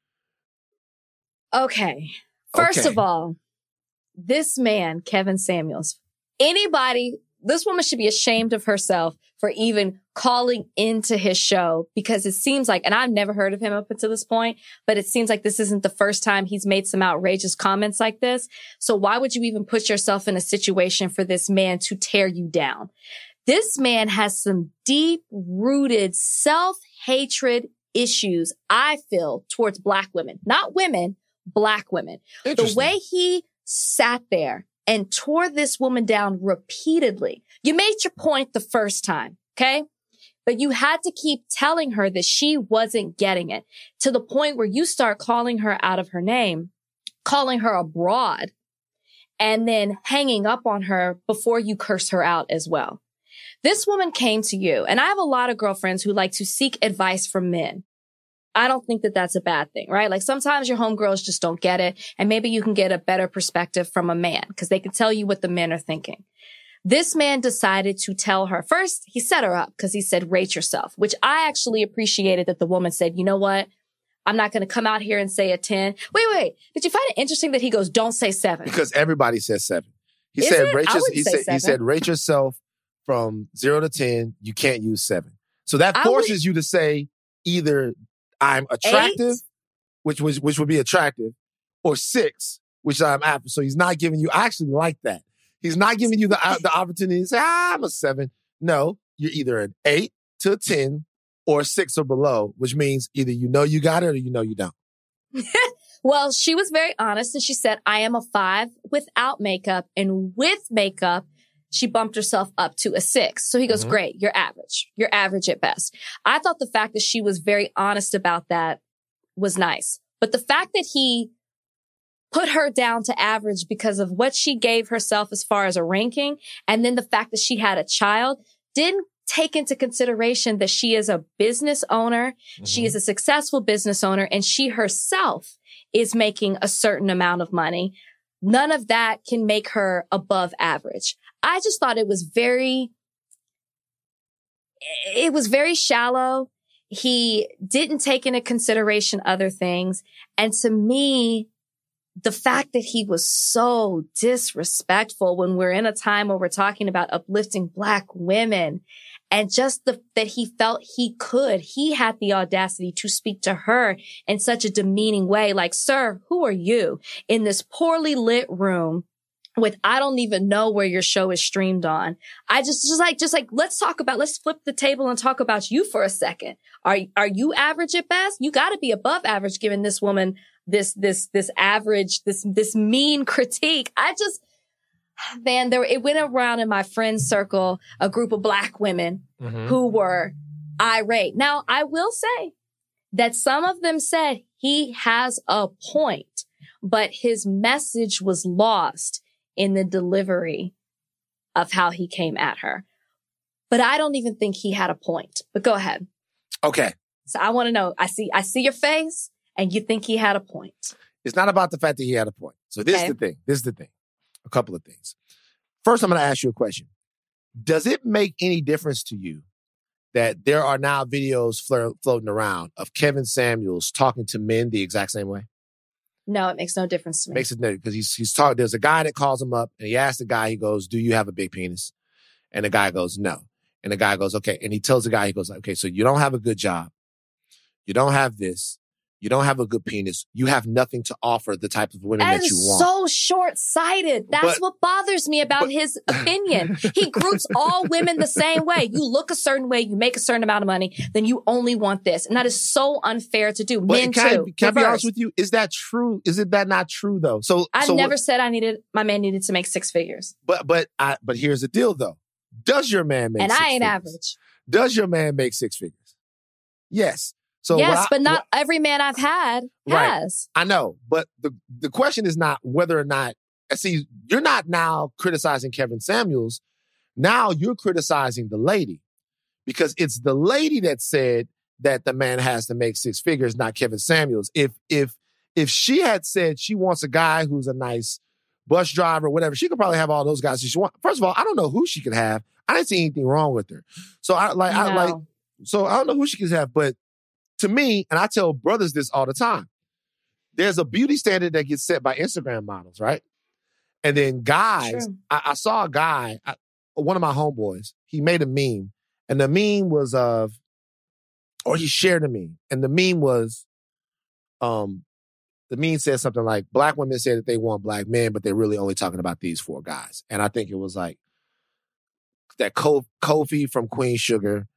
Okay. First of all, this man, Kevin Samuels, this woman should be ashamed of herself for even calling into his show, because it seems like, and I've never heard of him up until this point, but it seems like this isn't the first time he's made some outrageous comments like this. So why would you even put yourself in a situation for this man to tear you down? This man has some deep-rooted self-hatred issues, I feel, towards Black women. Not women, Black women. The way he sat there and tore this woman down repeatedly. You made your point the first time, okay? But you had to keep telling her that she wasn't getting it, to the point where you start calling her out of her name, calling her a broad, and then hanging up on her before you curse her out as well. This woman came to you, and I have a lot of girlfriends who like to seek advice from men. I don't think that that's a bad thing, right? Like sometimes your homegirls just don't get it, and maybe you can get a better perspective from a man because they can tell you what the men are thinking. This man decided to tell her. First, he set her up because he said, rate yourself, which I actually appreciated that the woman said, you know what? I'm not going to come out here and say a 10. Wait. Did you find it interesting that he goes, don't say 7? Because everybody says 7. He Is said, it? rate I wouldn't he say said, 7. he said, rate yourself from 0 to 10. You can't use 7. So that forces you to say either I'm attractive, 8? which would be attractive, or 6, which I'm after. So he's not giving you, I actually like that. He's not giving you the opportunity to say, I'm a 7. No, you're either an 8 to a 10 or 6 or below, which means either you know you got it or you know you don't. Well, she was very honest and she said, I am a 5 without makeup, and with makeup, she bumped herself up to a 6. So he goes, great, you're average. You're average at best. I thought the fact that she was very honest about that was nice. But the fact that he put her down to average because of what she gave herself as far as a ranking, and then the fact that she had a child, didn't take into consideration that she is a business owner. She is a successful business owner, and she herself is making a certain amount of money. None of that can make her above average. I just thought it was very shallow. He didn't take into consideration other things. And to me, the fact that he was so disrespectful when we're in a time where we're talking about uplifting Black women, and just that he felt he had the audacity to speak to her in such a demeaning way. Like, sir, who are you in this poorly lit room with, I don't even know where your show is streamed on. I just like, let's flip the table and talk about you for a second. Are you average at best? You got to be above average, given this woman, this average, this mean critique. It went around in my friend's circle, a group of Black women who were irate. Now, I will say that some of them said he has a point, but his message was lost in the delivery of how he came at her. But I don't even think he had a point. But go ahead. Okay. So I want to know, I see your face and you think he had a point. It's not about the fact that he had a point. So this is the thing. A couple of things. First, I'm going to ask you a question. Does it make any difference to you that there are now videos floating around of Kevin Samuels talking to men the exact same way? No, it makes no difference to me. Makes it no, because he's talking. There's a guy that calls him up and he asks the guy, he goes, do you have a big penis? And the guy goes, no. And the guy goes, okay. And he tells the guy, he goes, okay, so you don't have a good job. You don't have this. You don't have a good penis. You have nothing to offer the type of women that you want. So short-sighted. That's what bothers me about his opinion. He groups all women the same way. You look a certain way, you make a certain amount of money, then you only want this. And that is so unfair to do. Men too. Can I be honest with you? Is that true? Is that not true though? I never said my man needed to make 6 figures. But here's the deal though. Does your man make 6 figures? And I ain't average. Does your man make 6 figures? Yes. So yes, but not every man I've had has. I know, but the question is not whether or not, see, you're not now criticizing Kevin Samuels. Now you're criticizing the lady, because it's the lady that said that the man has to make 6 figures, not Kevin Samuels. If she had said she wants a guy who's a nice bus driver, whatever, she could probably have all those guys she wants. First of all, I don't know who she could have. I didn't see anything wrong with her. So I don't know who she could have, but to me, and I tell brothers this all the time, there's a beauty standard that gets set by Instagram models, right? And then guys, I saw a guy, one of my homeboys, he made a meme, and the meme was he shared a meme, and the meme was, the meme said something like, Black women say that they want Black men, but they're really only talking about these 4 guys. And I think it was like that Kofi from Queen Sugar,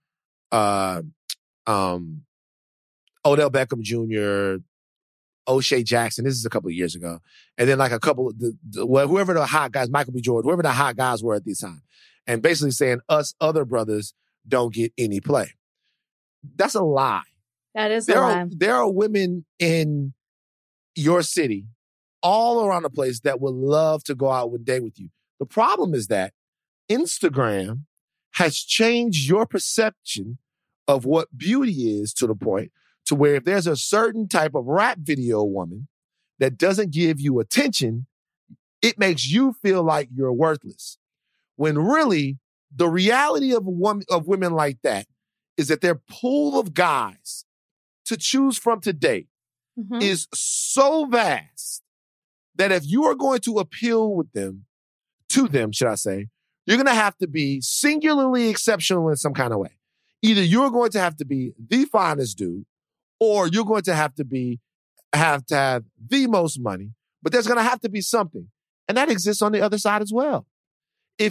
Odell Beckham Jr., O'Shea Jackson. This is a couple of years ago. And then like a couple, whoever the hot guys, Michael B. Jordan, whoever the hot guys were at this time. And basically saying us other brothers don't get any play. That's a lie. That is a lie. There are women in your city all around the place that would love to go out and date with you. The problem is that Instagram has changed your perception of what beauty is to the point to where if there's a certain type of rap video woman that doesn't give you attention, it makes you feel like you're worthless. When really the reality of women like that is that their pool of guys to choose from today is so vast that if you are going to appeal to them, should I say, you're going to have to be singularly exceptional in some kind of way. Either you're going to have to be the finest dude, or you're going to have to have the most money, but there's going to have to be something. And that exists on the other side as well. And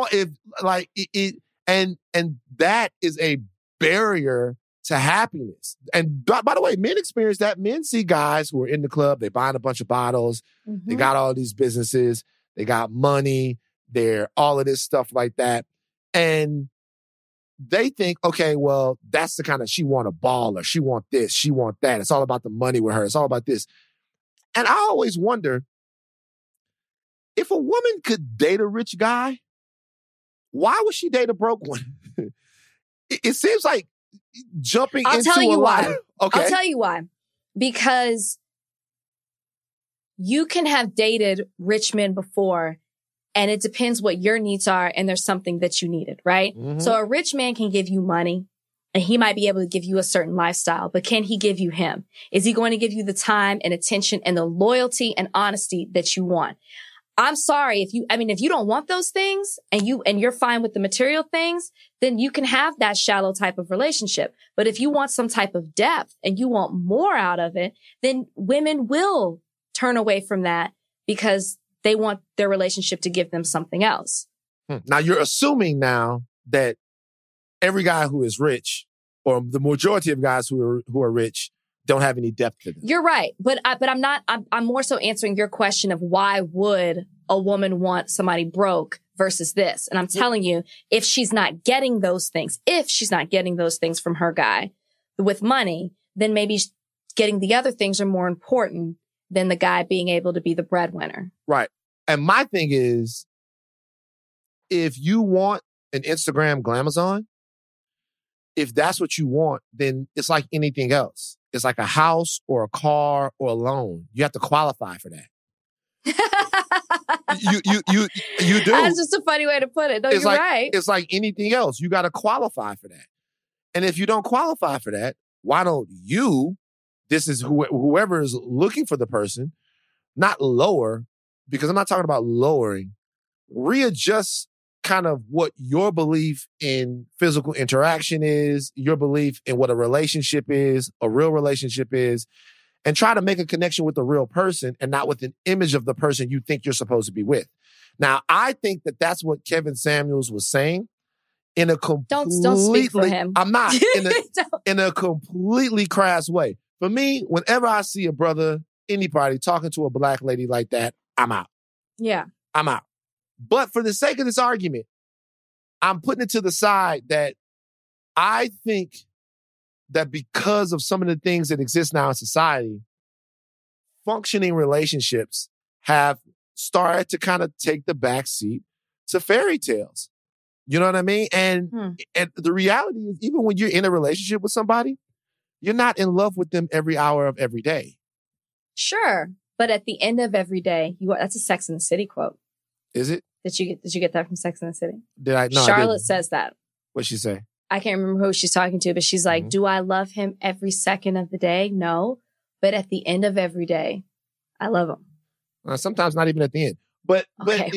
that is a barrier to happiness. And by the way, men experience that. Men see guys who are in the club, they're buying a bunch of bottles, they got all these businesses, they got money, they're all of this stuff like that. And they think, okay, well, that's the kind of, she want a baller, she want this, she want that. It's all about the money with her. It's all about this. And I always wonder, if a woman could date a rich guy, why would she date a broke one? It seems like jumping I'll into tell you a lot. why. Okay. I'll tell you why. Because you can have dated rich men before, and it depends what your needs are, and there's something that you needed, right? So a rich man can give you money, and he might be able to give you a certain lifestyle, but can he give you him? Is he going to give you the time and attention and the loyalty and honesty that you want? I'm sorry, if you don't want those things and you're fine with the material things, then you can have that shallow type of relationship. But if you want some type of depth and you want more out of it, then women will turn away from that because they want their relationship to give them something else. Now you're assuming now that every guy who is rich, or the majority of guys who are rich, don't have any depth to them. You're right. But I'm more so answering your question of why would a woman want somebody broke versus this? And I'm telling you, if she's not getting those things from her guy with money, then maybe getting the other things are more important than the guy being able to be the breadwinner. Right. And my thing is, if you want an Instagram glamazon, if that's what you want, then it's like anything else. It's like a house or a car or a loan. You have to qualify for that. you do. That's just a funny way to put it. No, you're right. It's like anything else. You got to qualify for that. And if you don't qualify for that, why don't you, this is whoever is looking for the person, not lower, because I'm not talking about lowering, readjust kind of what your belief in physical interaction is, your belief in what a relationship is, a real relationship is, and try to make a connection with a real person and not with an image of the person you think you're supposed to be with. Now, I think that that's what Kevin Samuels was saying in a completely... Don't speak for him. I'm not. In a completely crass way. For me, whenever I see a brother, anybody talking to a black lady like that, I'm out. Yeah. I'm out. But for the sake of this argument, I'm putting it to the side that I think that because of some of the things that exist now in society, functioning relationships have started to kind of take the back seat to fairy tales. You know what I mean? And the reality is, even when you're in a relationship with somebody, you're not in love with them every hour of every day. Sure. But at the end of every day, that's a Sex and the City quote. Is it? Did you get that from Sex and the City? Did I? No, Charlotte says that. What'd she say? I can't remember who she's talking to, but she's like, do I love him every second of the day? No. But at the end of every day, I love him. Sometimes not even at the end. But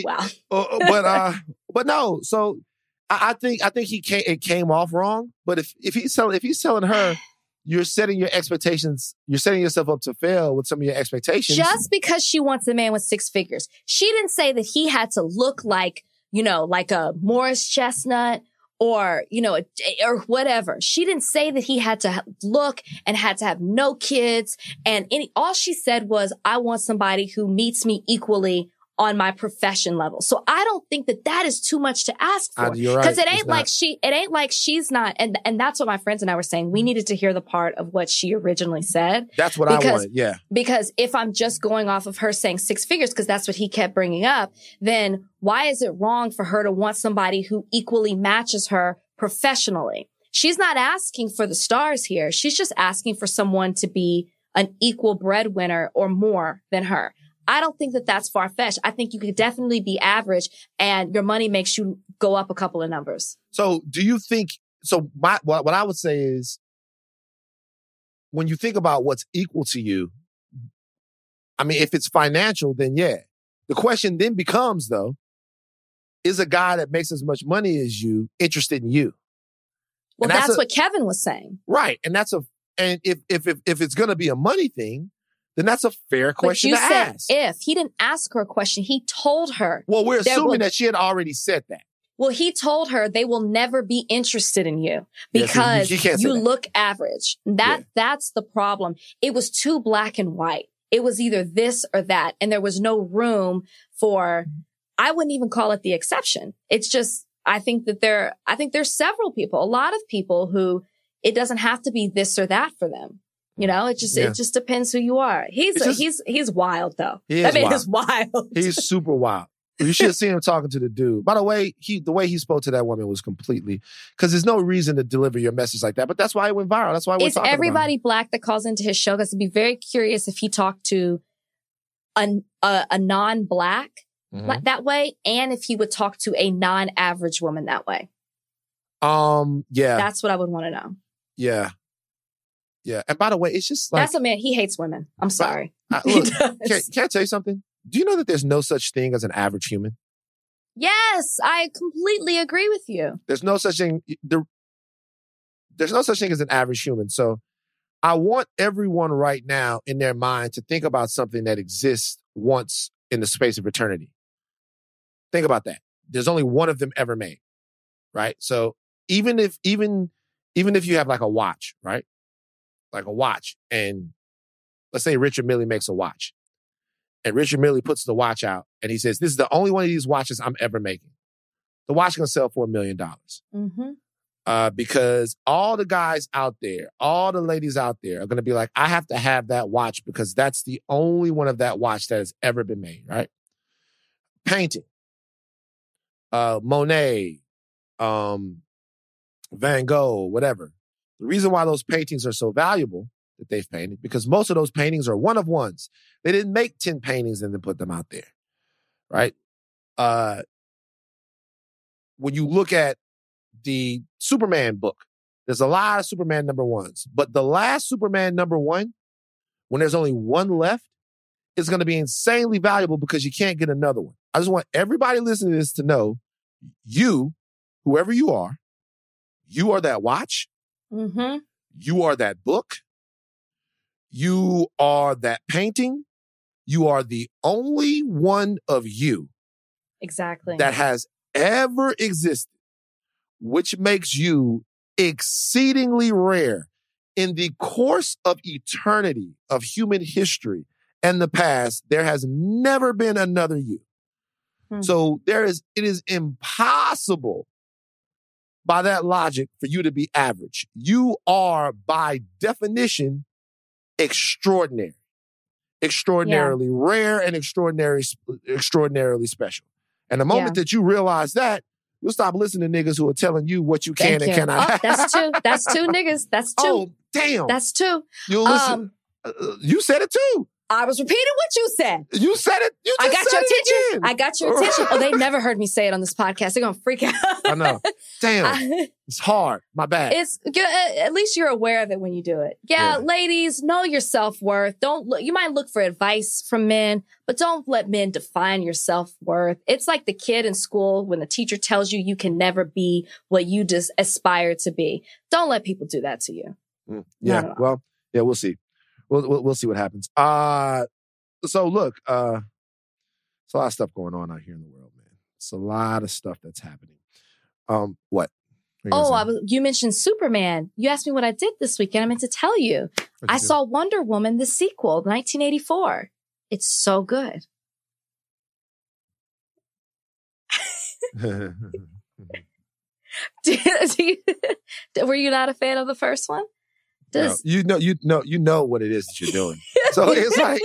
no. So I think it came off wrong. But if he's telling her, you're setting your expectations, you're setting yourself up to fail with some of your expectations. Just because she wants a man with 6 figures. She didn't say that he had to look like, like a Morris Chestnut or, or whatever. She didn't say that he had to look and had to have no kids. And all she said was, I want somebody who meets me equally on my profession level. So I don't think that is too much to ask for. You're right. Because it ain't like she's not. And that's what my friends and I were saying. We needed to hear the part of what she originally said. That's what I wanted. Yeah. Because if I'm just going off of her saying 6 figures, because that's what he kept bringing up, then why is it wrong for her to want somebody who equally matches her professionally? She's not asking for the stars here. She's just asking for someone to be an equal breadwinner or more than her. I don't think that that's far-fetched. I think you could definitely be average and your money makes you go up a couple of numbers. So do you think, what I would say is, when you think about what's equal to you, I mean, if it's financial, then yeah. The question then becomes, though, is a guy that makes as much money as you interested in you? Well, that's what Kevin was saying. Right. And if it's going to be a money thing, then that's a fair question to ask. If he didn't ask her a question, he told her. Well, we're assuming that she had already said that. Well, he told her they will never be interested in you because you look average. That's the problem. It was too black and white. It was either this or that. And there was no room for, I wouldn't even call it the exception. It's just, I think there's several people, a lot of people who it doesn't have to be this or that for them. You know, it just depends who you are. He's wild though. He's wild. He's super wild. You should have seen him talking to the dude. By the way, the way he spoke to that woman was completely, because there's no reason to deliver your message like that. But that's why it went viral. That's why we're talking about it. Is everybody black that calls into his show? Because I'd be very curious if he talked to a non-black that way, and if he would talk to a non-average woman that way. Yeah. That's what I would want to know. Yeah. Yeah. And by the way, it's just like, that's a man. He hates women. I'm sorry. Look, can I tell you something? Do you know that there's no such thing as an average human? Yes, I completely agree with you. There's no such thing. There's no such thing as an average human. So I want everyone right now in their mind to think about something that exists once in the space of eternity. Think about that. There's only one of them ever made, right? So even if you have like a watch, right? Like a watch, and let's say Richard Mille makes a watch. And Richard Mille puts the watch out and he says, this is the only one of these watches I'm ever making. The watch is going to sell for $1 million. Because all the guys out there, all the ladies out there are going to be like, I have to have that watch because that's the only one of that watch that has ever been made, right? Painting. Monet, Van Gogh, whatever. The reason why those paintings are so valuable that they've painted, because most of those paintings are one of ones. They didn't make 10 paintings and then put them out there, right? When you look at the Superman book, there's a lot of Superman number ones, but the last Superman number one, when there's only one left, is going to be insanely valuable because you can't get another one. I just want everybody listening to this to know, you, whoever you are that watch, you are that book, you are that painting. You are the only one of you exactly that has ever existed, which makes you exceedingly rare in the course of eternity of human history and the past. There has never been another you. So it is impossible by that logic for you to be average. You are by definition extraordinary, extraordinarily rare, and extraordinarily special. And the moment that you realize that, you'll stop listening to niggas who are telling you what you can and cannot have. That's two. That's two niggas. That's two. Oh, damn. That's two. You'll listen. You said it too. I was repeating what you said. You said it. You just I got said your attention. Again. I got your attention. Oh, they've never heard me say it on this podcast. They're going to freak out. I know. Damn. It's hard. My bad. At least you're aware of it when you do it. Yeah, ladies, know your self-worth. You might look for advice from men, but don't let men define your self-worth. It's like the kid in school when the teacher tells you can never be what you just aspire to be. Don't let people do that to you. Yeah. Well, yeah, we'll see. We'll see what happens. So look, there's a lot of stuff going on out here in the world, man. It's a lot of stuff that's happening. What? You mentioned Superman. You asked me what I did this weekend. I meant to tell you. I saw Wonder Woman, the sequel, 1984. It's so good. Were you not a fan of the first one? You know what it is that you're doing. So it's like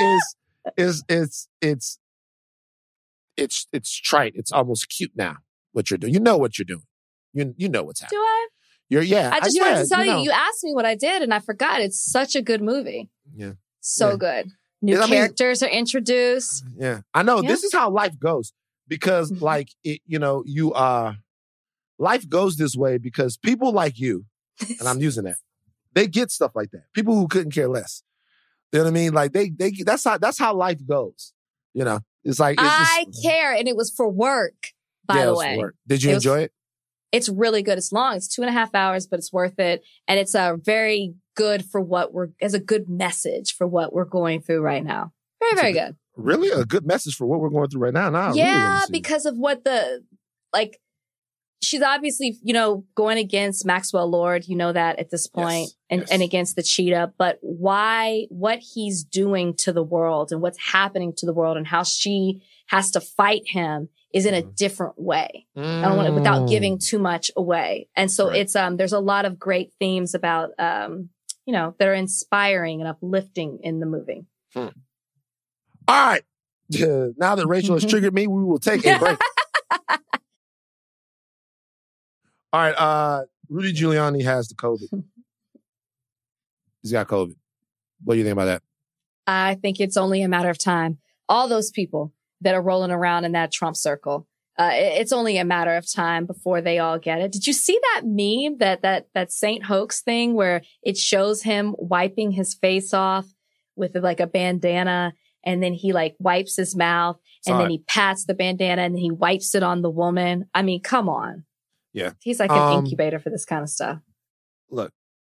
it's trite. It's almost cute now what you're doing. You know what you're doing. You know what's happening. Do I? I just wanted to tell you. You asked me what I did and I forgot. It's such a good movie. Yeah. So good. New characters are introduced. Yeah. I know. Yeah. This is how life goes. Because like, life goes this way because people like you, and I'm using that, they get stuff like that. People who couldn't care less. You know what I mean? Like that's how life goes. You know, it's like, I care. And it was for work, by the way. Work. Did you enjoy it? It's really good. It's long. It's 2.5 hours, but it's worth it. And it's very good for as a good message for what we're going through right now. Very, very good. Really? A good message for what we're going through right now? Yeah, really because of what she's obviously, going against Maxwell Lord, that at this point, and against the cheetah, but what he's doing to the world and what's happening to the world and how she has to fight him is in a different way. I don't want to, without giving too much away. And so it's, there's a lot of great themes about, that are inspiring and uplifting in the movie. All right. Now that Rachel has triggered me, we will take a break. All right. Rudy Giuliani has the COVID. He's got COVID. What do you think about that? I think it's only a matter of time. All those people that are rolling around in that Trump circle, it's only a matter of time before they all get it. Did you see that meme, that Saint Hoax thing where it shows him wiping his face off with like a bandana, and then he like wipes his mouth, and then he pats the bandana, and then he wipes it on the woman? I mean, come on. Yeah. He's like an incubator for this kind of stuff. Look,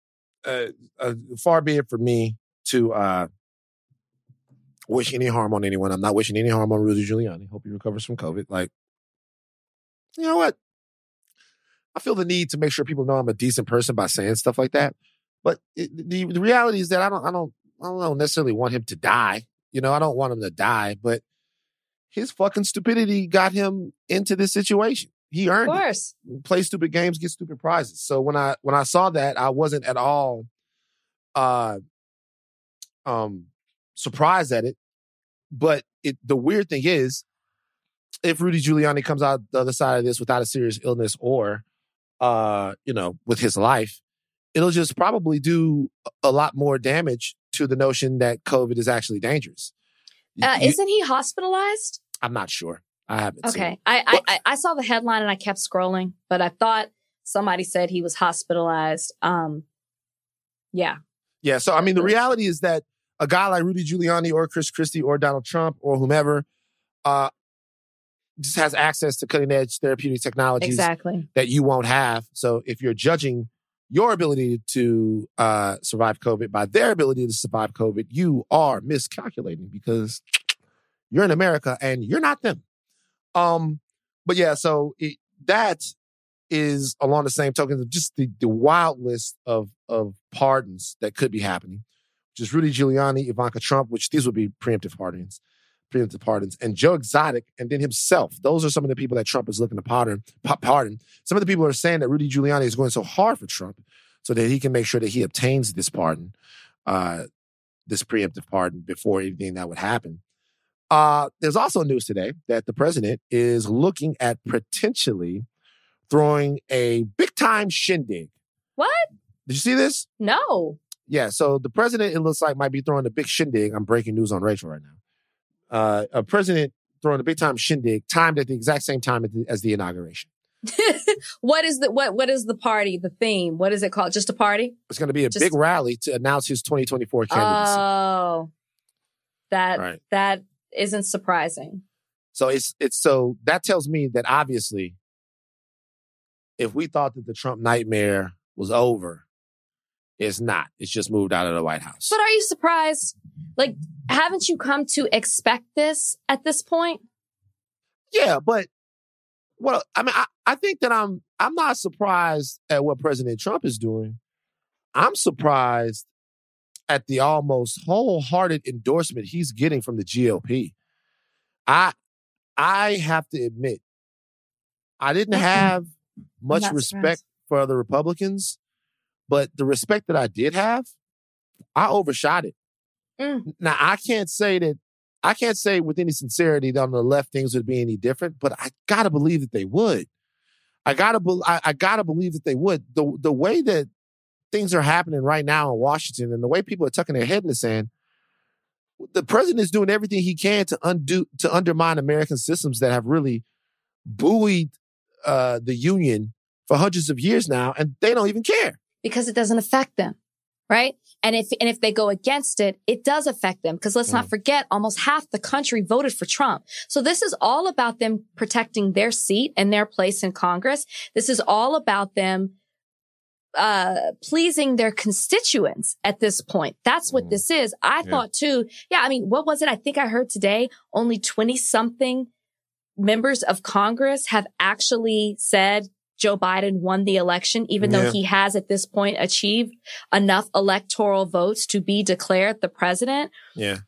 far be it for me to wish any harm on anyone. I'm not wishing any harm on Rudy Giuliani. Hope he recovers from COVID. Like, you know what? I feel the need to make sure people know I'm a decent person by saying stuff like that. But the reality is that I don't necessarily want him to die. I don't want him to die, but his fucking stupidity got him into this situation. He earned it. Play stupid games, get stupid prizes. So when I saw that, I wasn't at all surprised at it. But the weird thing is, if Rudy Giuliani comes out the other side of this without a serious illness or, with his life, it'll just probably do a lot more damage to the notion that COVID is actually dangerous. Isn't he hospitalized? I'm not sure. I haven't seen it. I saw the headline and I kept scrolling, but I thought somebody said he was hospitalized. Yeah. Yeah. So, I mean, the reality is that a guy like Rudy Giuliani or Chris Christie or Donald Trump or whomever just has access to cutting edge therapeutic technologies that you won't have. So if you're judging your ability to survive COVID by their ability to survive COVID, you are miscalculating because you're in America and you're not them. But yeah, so that is along the same token of just the wild list of pardons that could be happening, which is Rudy Giuliani, Ivanka Trump, which these would be preemptive pardons, and Joe Exotic, and then himself. Those are some of the people that Trump is looking to pardon. Some of the people are saying that Rudy Giuliani is going so hard for Trump so that he can make sure that he obtains this pardon, this preemptive pardon before anything that would happen. There's also news today that the president is looking at potentially throwing a big-time shindig. What? Did you see this? No. Yeah, so the president, it looks like, might be throwing a big shindig. I'm breaking news on Rachel right now. A president throwing a big-time shindig, timed at the exact same time as the inauguration. What is the party, the theme? What is it called? Just a party? It's going to be a big rally to announce his 2024 candidacy. Oh. That isn't surprising. So so that tells me that obviously, if we thought that the Trump nightmare was over, it's not. It's just moved out of the White House. But are you surprised? Like, haven't you come to expect this at this point? Yeah, but I think that I'm not surprised at what President Trump is doing. I'm surprised at the almost wholehearted endorsement he's getting from the GOP. I have to admit, I didn't have much respect for other Republicans, but the respect that I did have, I overshot it. Now, I can't say with any sincerity that on the left things would be any different, but I gotta believe that they would. I gotta believe that they would. The way that things are happening right now in Washington and the way people are tucking their head in the sand, the president is doing everything he can to undermine American systems that have really buoyed the Union for hundreds of years now, and they don't even care. Because it doesn't affect them, right? And if they go against it, it does affect them. Because let's not forget, almost half the country voted for Trump. So this is all about them protecting their seat and their place in Congress. This is all about them pleasing their constituents at this point. That's what this is. I thought too, I mean, what was it? I think I heard today only 20-something members of Congress have actually said Joe Biden won the election, even though he has at this point achieved enough electoral votes to be declared the president. Yeah.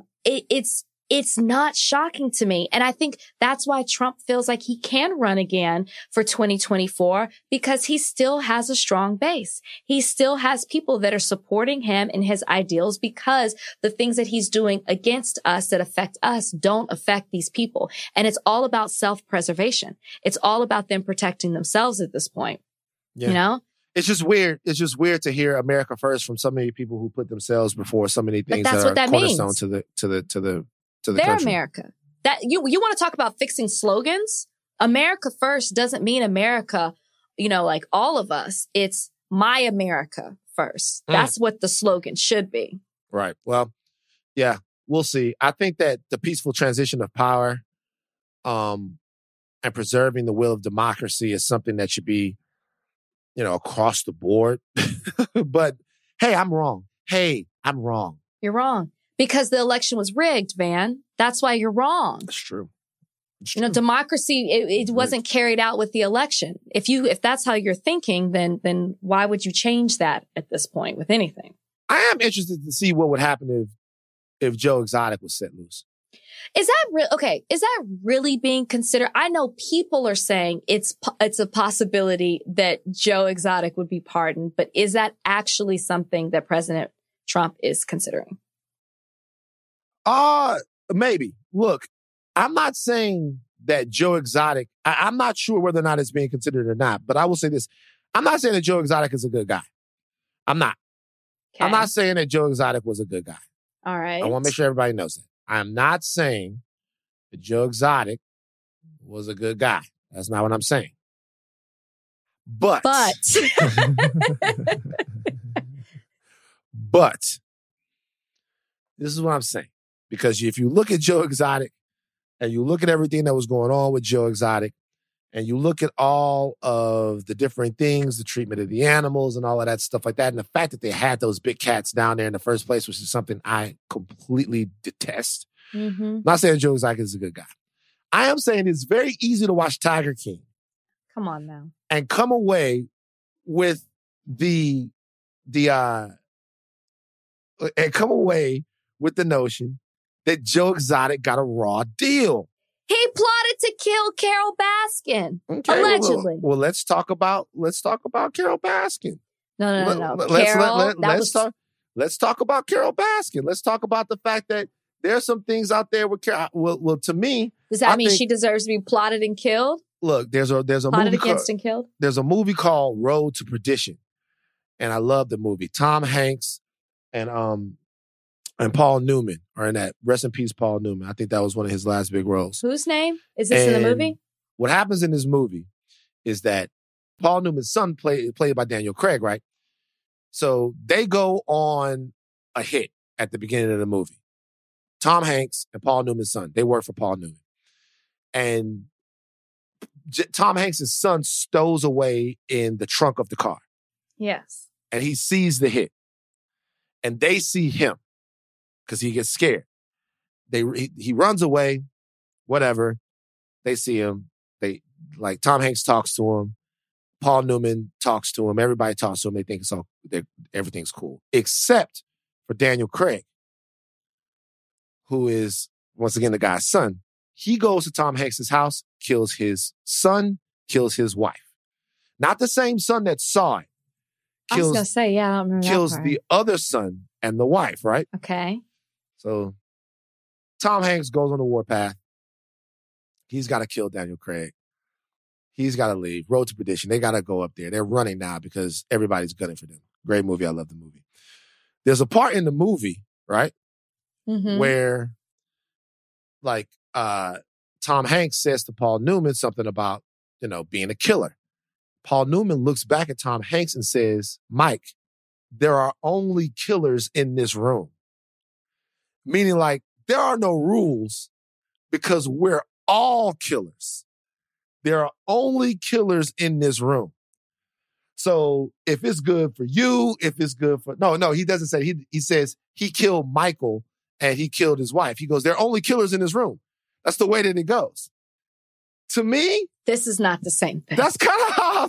It's not shocking to me. And I think that's why Trump feels like he can run again for 2024, because he still has a strong base. He still has people that are supporting him and his ideals, because the things that he's doing against us that affect us don't affect these people. And it's all about self-preservation. It's all about them protecting themselves at this point. Yeah. You know? It's just weird. It's just weird to hear America first from so many people who put themselves before so many things that's that what are that cornerstone means. to the They're country. America. That you want to talk about fixing slogans? America first doesn't mean America, like all of us. It's my America first. That's what the slogan should be. Right. Well, yeah, we'll see. I think that the peaceful transition of power, and preserving the will of democracy is something that should be, across the board. But hey, I'm wrong. You're wrong. Because the election was rigged, Van. That's why you're wrong. That's true. Democracy, it wasn't carried out with the election. If that's how you're thinking, then why would you change that at this point with anything? I am interested to see what would happen if Joe Exotic was set loose. Is that really being considered? I know people are saying it's a possibility that Joe Exotic would be pardoned, but is that actually something that President Trump is considering? Maybe. Look, I'm not saying that Joe Exotic, I'm not sure whether or not it's being considered or not, but I will say this. I'm not saying that Joe Exotic is a good guy. I'm not. Okay. I'm not saying that Joe Exotic was a good guy. All right. I want to make sure everybody knows that. I'm not saying that Joe Exotic was a good guy. That's not what I'm saying. But. But. This is what I'm saying. Because if you look at Joe Exotic and you look at everything that was going on with Joe Exotic and you look at all of the different things, the treatment of the animals and all of that stuff like that, and the fact that they had those big cats down there in the first place, which is something I completely detest. I'm not saying Joe Exotic is a good guy. I am saying it's very easy to watch Tiger King. Come on now. And come away with the notion that Joe Exotic got a raw deal. He plotted to kill Carol Baskin. Okay, allegedly. Well, let's talk about Carol Baskin. No. Let's talk about Carol Baskin. Let's talk about the fact that there's some things out there with Carol. Well, to me, does that mean she deserves to be plotted and killed? Look, there's a plotted movie against and killed. There's a movie called Road to Perdition, and I love the movie. Tom Hanks and Paul Newman are in that. Rest in peace, Paul Newman. I think that was one of his last big roles. Whose name is this in the movie? What happens in this movie is that Paul Newman's son, played by Daniel Craig, right? So they go on a hit at the beginning of the movie. Tom Hanks and Paul Newman's son, they work for Paul Newman. And Tom Hanks' son stows away in the trunk of the car. Yes. And he sees the hit. And they see him because he gets scared. He runs away, whatever. They see him. Tom Hanks talks to him. Paul Newman talks to him. Everybody talks to him. They think everything's cool. Except for Daniel Craig, who is, once again, the guy's son. He goes to Tom Hanks' house, kills his son, kills his wife. Not the same son that saw it. I was going to say, I don't remember kills that part. the other son and the wife, right? Okay. So Tom Hanks goes on the warpath. He's got to kill Daniel Craig. He's got to leave. Road to Perdition. They got to go up there. They're running now because everybody's gunning for them. Great movie. I love the movie. There's a part in the movie, right, Mhm. where like Tom Hanks says to Paul Newman something about, being a killer. Paul Newman looks back at Tom Hanks and says, Mike, there are only killers in this room. Meaning like there are no rules because we're all killers. There are only killers in this room. So if it's good for you, if it's good for, no, he doesn't say, he says he killed Michael and he killed his wife. He goes, there are only killers in this room. That's the way that it goes. To me, this is not the same thing. That's kind of how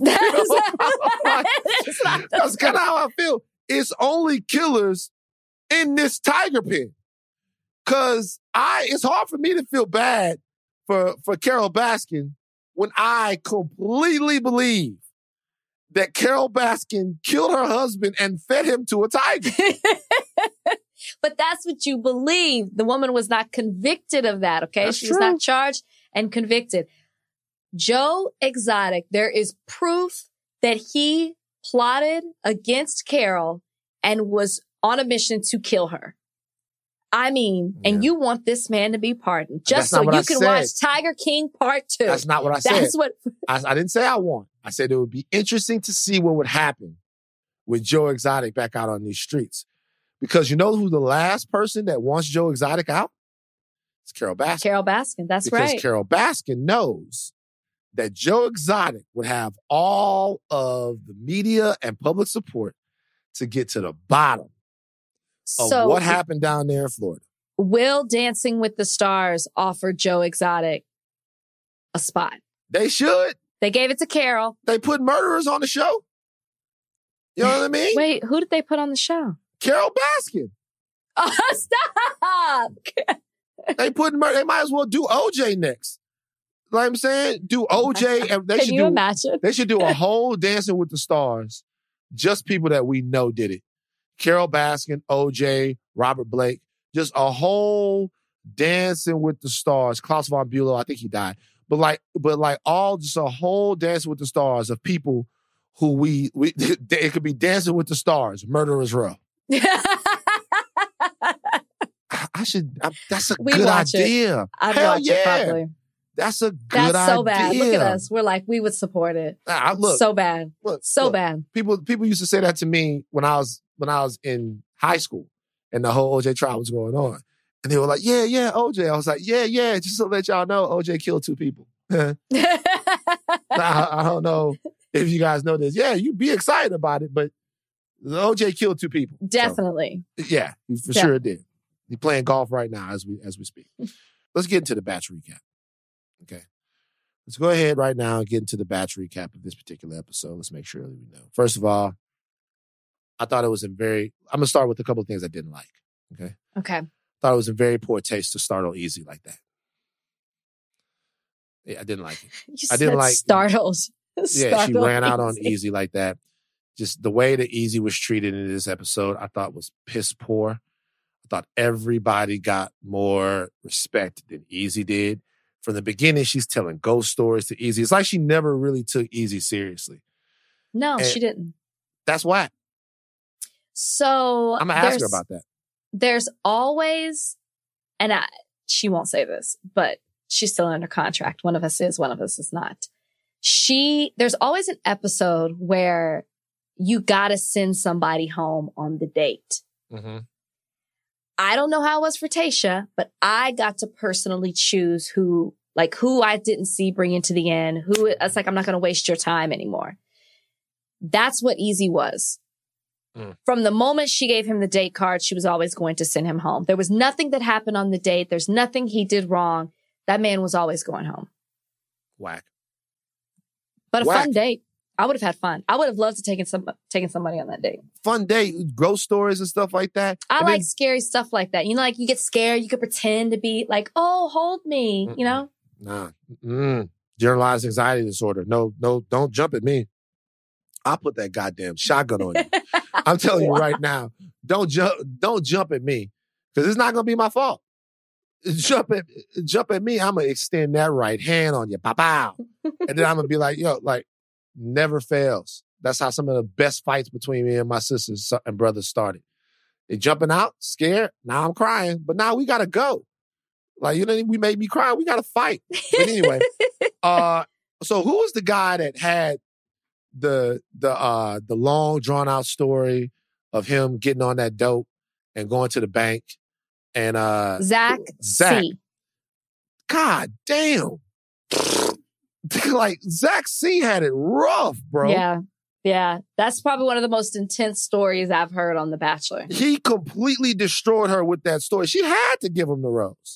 I feel. That's kind of how I feel. It's only killers in this tiger pen. Cause it's hard for me to feel bad for Carol Baskin when I completely believe that Carol Baskin killed her husband and fed him to a tiger. But that's what you believe. The woman was not convicted of that, okay? That's She true. was not charged and convicted. Joe Exotic, there is proof that he plotted against Carol and was on a mission to kill her. I mean, and you want this man to be pardoned just so you can watch Tiger King Part 2. That's not what I said. That's what I didn't say I want. I said it would be interesting to see what would happen with Joe Exotic back out on these streets. Because you know who the last person that wants Joe Exotic out? It's Carol Baskin. Carol Baskin, that's right. Because Carol Baskin knows that Joe Exotic would have all of the media and public support to get to the bottom of what happened down there in Florida. Will Dancing with the Stars offer Joe Exotic a spot? They should. They gave it to Carol. They put murderers on the show. You know what I mean? Wait, who did they put on the show? Carol Baskin. Oh, stop! They might as well do OJ next. Like I'm saying, do OJ. And Can you imagine? They should do a whole Dancing with the Stars. Just people that we know did it. Carol Baskin, OJ, Robert Blake. Just a whole Dancing with the Stars. Klaus von Bülow, I think he died. But like all just a whole Dancing with the Stars of people who we it could be Dancing with the Stars, Murderers Row. That's a good idea. I'd Hell watch yeah. it probably. That's a good idea. That's so bad. Look at us. We're like, we would support it. So bad. Bad. People used to say that to me when I was in high school and the whole OJ trial was going on. And they were like, yeah, OJ. I was like, yeah, just to let y'all know, OJ killed 2 people. I don't know if you guys know this. Yeah, you'd be excited about it, but OJ killed 2 people. Definitely. So, yeah, he for sure did. He's playing golf right now as we speak. Let's get into the batch recap. Okay. Let's go ahead right now and get into the batch recap of this particular episode. Let's make sure that we know. First of all, I thought it was I'm going to start with a couple of things I didn't like. Okay. Okay. Thought it was in very poor taste to startle Easy like that. Yeah, I didn't like it. I didn't like startled. Yeah, she ran out on Easy like that. Just the way that Easy was treated in this episode, I thought was piss poor. I thought everybody got more respect than Easy did. From the beginning, she's telling ghost stories to Easy. It's like she never really took Easy seriously. No, she didn't. That's whack. So I'm going to ask her about that. There's always, and she won't say this, but she's still under contract. One of us is, one of us is not. There's always an episode where you got to send somebody home on the date. Mm-hmm. I don't know how it was for Tayshia, but I got to personally choose who I didn't see bring into the end, it's like, I'm not going to waste your time anymore. That's what Easy was. From the moment she gave him the date card, she was always going to send him home. There was nothing that happened on the date. There's nothing he did wrong. That man was always going home. Whack. But a fun date. I would have had fun. I would have loved to taken somebody on that date. Fun date, ghost stories and stuff like that. I like scary stuff like that. You know, like you get scared, you could pretend to be like, oh, hold me, you know? Nah. Generalized anxiety disorder. No, don't jump at me. I'll put that goddamn shotgun on you. I'm telling you right now, don't jump at me because it's not going to be my fault. Jump at me, I'm going to extend that right hand on you. Pow. And then I'm going to be like, never fails. That's how some of the best fights between me and my sisters and brothers started. They jumping out, scared. Now I'm crying, but now we gotta go. Like, you know, we made me cry. We gotta fight. But anyway, so who was the guy that had the long drawn out story of him getting on that dope and going to the bank and Zach C. God damn. Like Zach C had it rough, bro. Yeah. That's probably one of the most intense stories I've heard on The Bachelor. He completely destroyed her with that story. She had to give him the rose.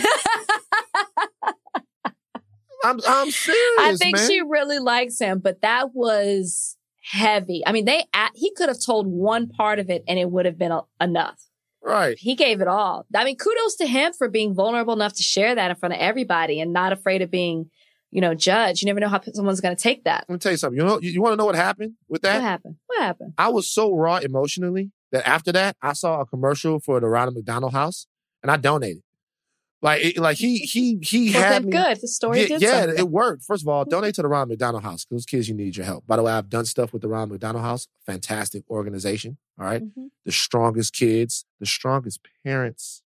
I'm serious, I think man. she really likes him, but that was heavy. I mean, he could have told one part of it and it would have been enough. Right. He gave it all. I mean, kudos to him for being vulnerable enough to share that in front of everybody and not afraid of being, judged. You never know how someone's going to take that. Let me tell you something. You want to know what happened with that? What happened? I was so raw emotionally that after that, I saw a commercial for the Ronald McDonald House and I donated. He had me. Good. The story did yeah, something. it worked. First of all, donate to the Ronald McDonald House because those kids, you need your help. By the way, I've done stuff with the Ronald McDonald House. Fantastic organization. All right. Mm-hmm. The strongest kids, the strongest parents.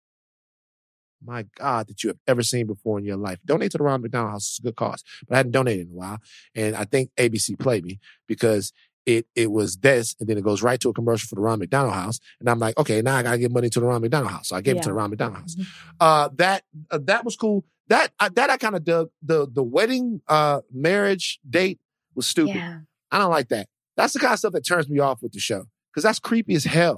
My God, that you have ever seen before in your life. Donate to the Ronald McDonald House. It's a good cause. But I hadn't donated in a while. And I think ABC played me because it was this, and then it goes right to a commercial for the Ronald McDonald House. And I'm like, okay, now I got to give money to the Ronald McDonald House. So I gave it to the Ronald McDonald House. Mm-hmm. That was cool. That I kind of dug. The wedding marriage date was stupid. Yeah. I don't like that. That's the kind of stuff that turns me off with the show because that's creepy as hell.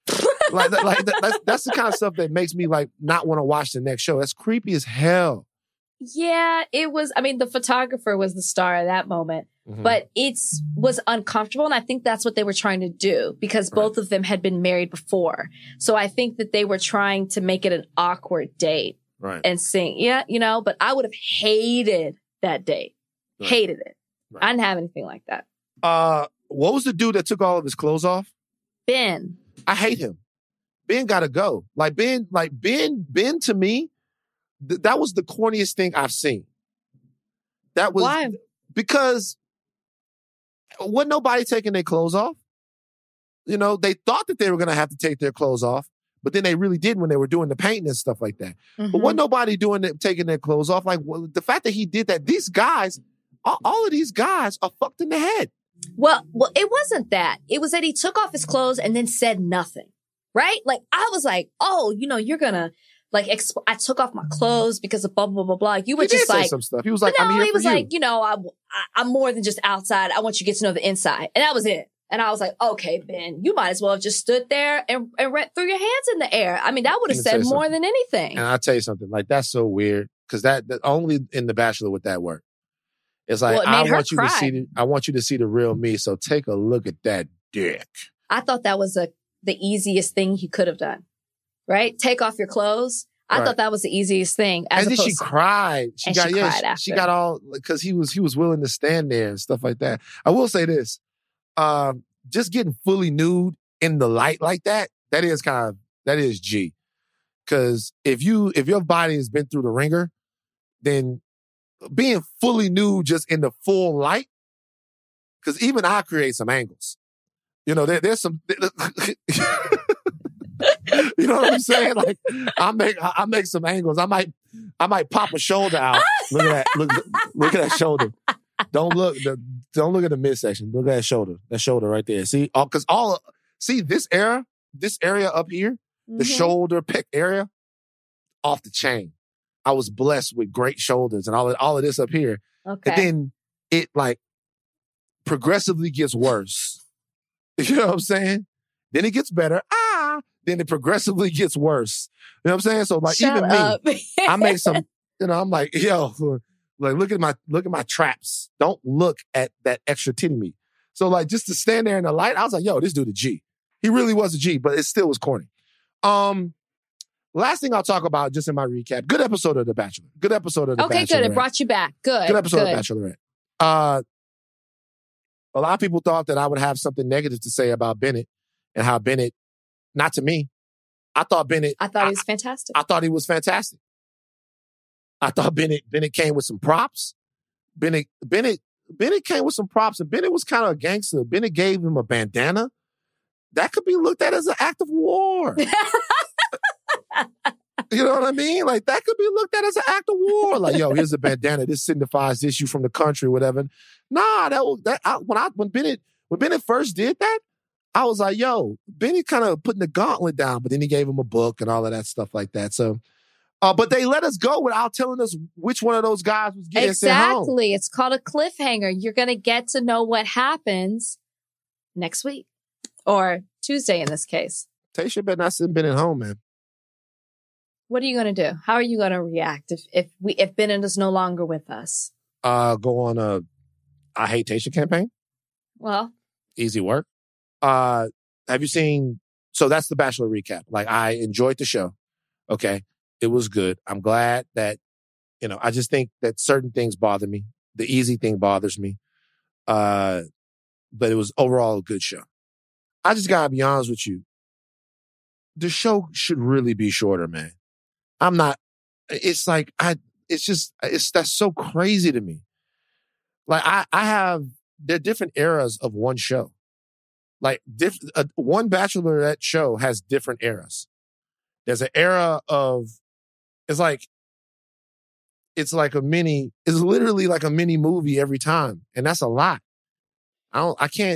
That's the kind of stuff that makes me like not want to watch the next show. That's creepy as hell. Yeah, it was. I mean, the photographer was the star of that moment, but it was uncomfortable. And I think that's what they were trying to do because both of them had been married before. So I think that they were trying to make it an awkward date and sing. Yeah, but I would have hated that date. Right. Hated it. Right. I didn't have anything like that. What was the dude that took all of his clothes off? Ben. I hate him. Ben gotta go. Ben to me, that was the corniest thing I've seen. That was why? Because wasn't nobody taking their clothes off. They thought that they were gonna have to take their clothes off, but then they really did when they were doing the painting and stuff like that. Mm-hmm. But wasn't nobody taking their clothes off. The fact that he did that, these guys, all of these guys are fucked in the head. Well, it wasn't that. It was that he took off his clothes and then said nothing. Right? Like, I was like, oh, you're gonna, like, I took off my clothes because of blah, blah, blah, blah. You were he just did like, say some stuff. He was like, I'm here he was for like, I'm more than just outside. I want you to get to know the inside. And that was it. And I was like, okay, Ben, you might as well have just stood there and threw your hands in the air. I mean, that would have said more than anything. And I'll tell you something, like, that's so weird because that only in The Bachelor would that work. It's like, I want you to see the real me. So take a look at that dick. I thought that was the easiest thing he could have done, right? Take off your clothes. I thought that was the easiest thing. And then she cried. She got all, because he was willing to stand there and stuff like that. I will say this, just getting fully nude in the light like that is G. Because if your body has been through the ringer, then being fully nude just in the full light, because even I create some angles. There's some, you know what I'm saying? Like I make some angles. I might pop a shoulder out. Look at that shoulder. Don't look at the midsection. Look at that shoulder. That shoulder right there. See, this area up here, the shoulder pec area, off the chain. I was blessed with great shoulders and all of this up here. Okay. And then it like progressively gets worse. You know what I'm saying? Then it gets better. Then it progressively gets worse. You know what I'm saying? So like Shut even up. me, I make some, I'm like, yo, like look at my traps. Don't look at that extra titty meat. So like just to stand there in the light, I was like, yo, this dude a G. He really was a G, but it still was corny. Last thing I'll talk about just in my recap. Good episode of The Bachelor. Good episode of The Bachelor. Okay, good. It brought you back. Good. Good episode of Bachelorette. A lot of people thought that I would have something negative to say about Bennett and how Bennett, not to me, I thought he was fantastic. I thought he was fantastic. I thought Bennett came with some props. Bennett came with some props, and Bennett was kind of a gangster. Bennett gave him a bandana that could be looked at as an act of war. You know what I mean? Like, that could be looked at as an act of war. Like, yo, here's a bandana. This signifies this you from the country, whatever. Nah, when Bennett first did that, I was like, yo, Bennett kind of putting the gauntlet down, but then he gave him a book and all of that stuff like that. So, but they let us go without telling us which one of those guys was getting sent home. Exactly. It's called a cliffhanger. You're going to get to know what happens next week or Tuesday in this case. Tayshia better not send Bennett home, man. What are you going to do? How are you going to react if Bennett is no longer with us? Go on a I Hate Tayshia campaign. Well, easy work. Have you seen? So that's the Bachelor recap. Like, I enjoyed the show. Okay, it was good. I'm glad that I just think that certain things bother me. The easy thing bothers me. But it was overall a good show. I just gotta be honest with you. The show should really be shorter, man. It's like, that's so crazy to me. Like, there are different eras of one show. Like, one Bachelorette show has different eras. There's an era of, it's literally like a mini movie every time. And that's a lot. I'm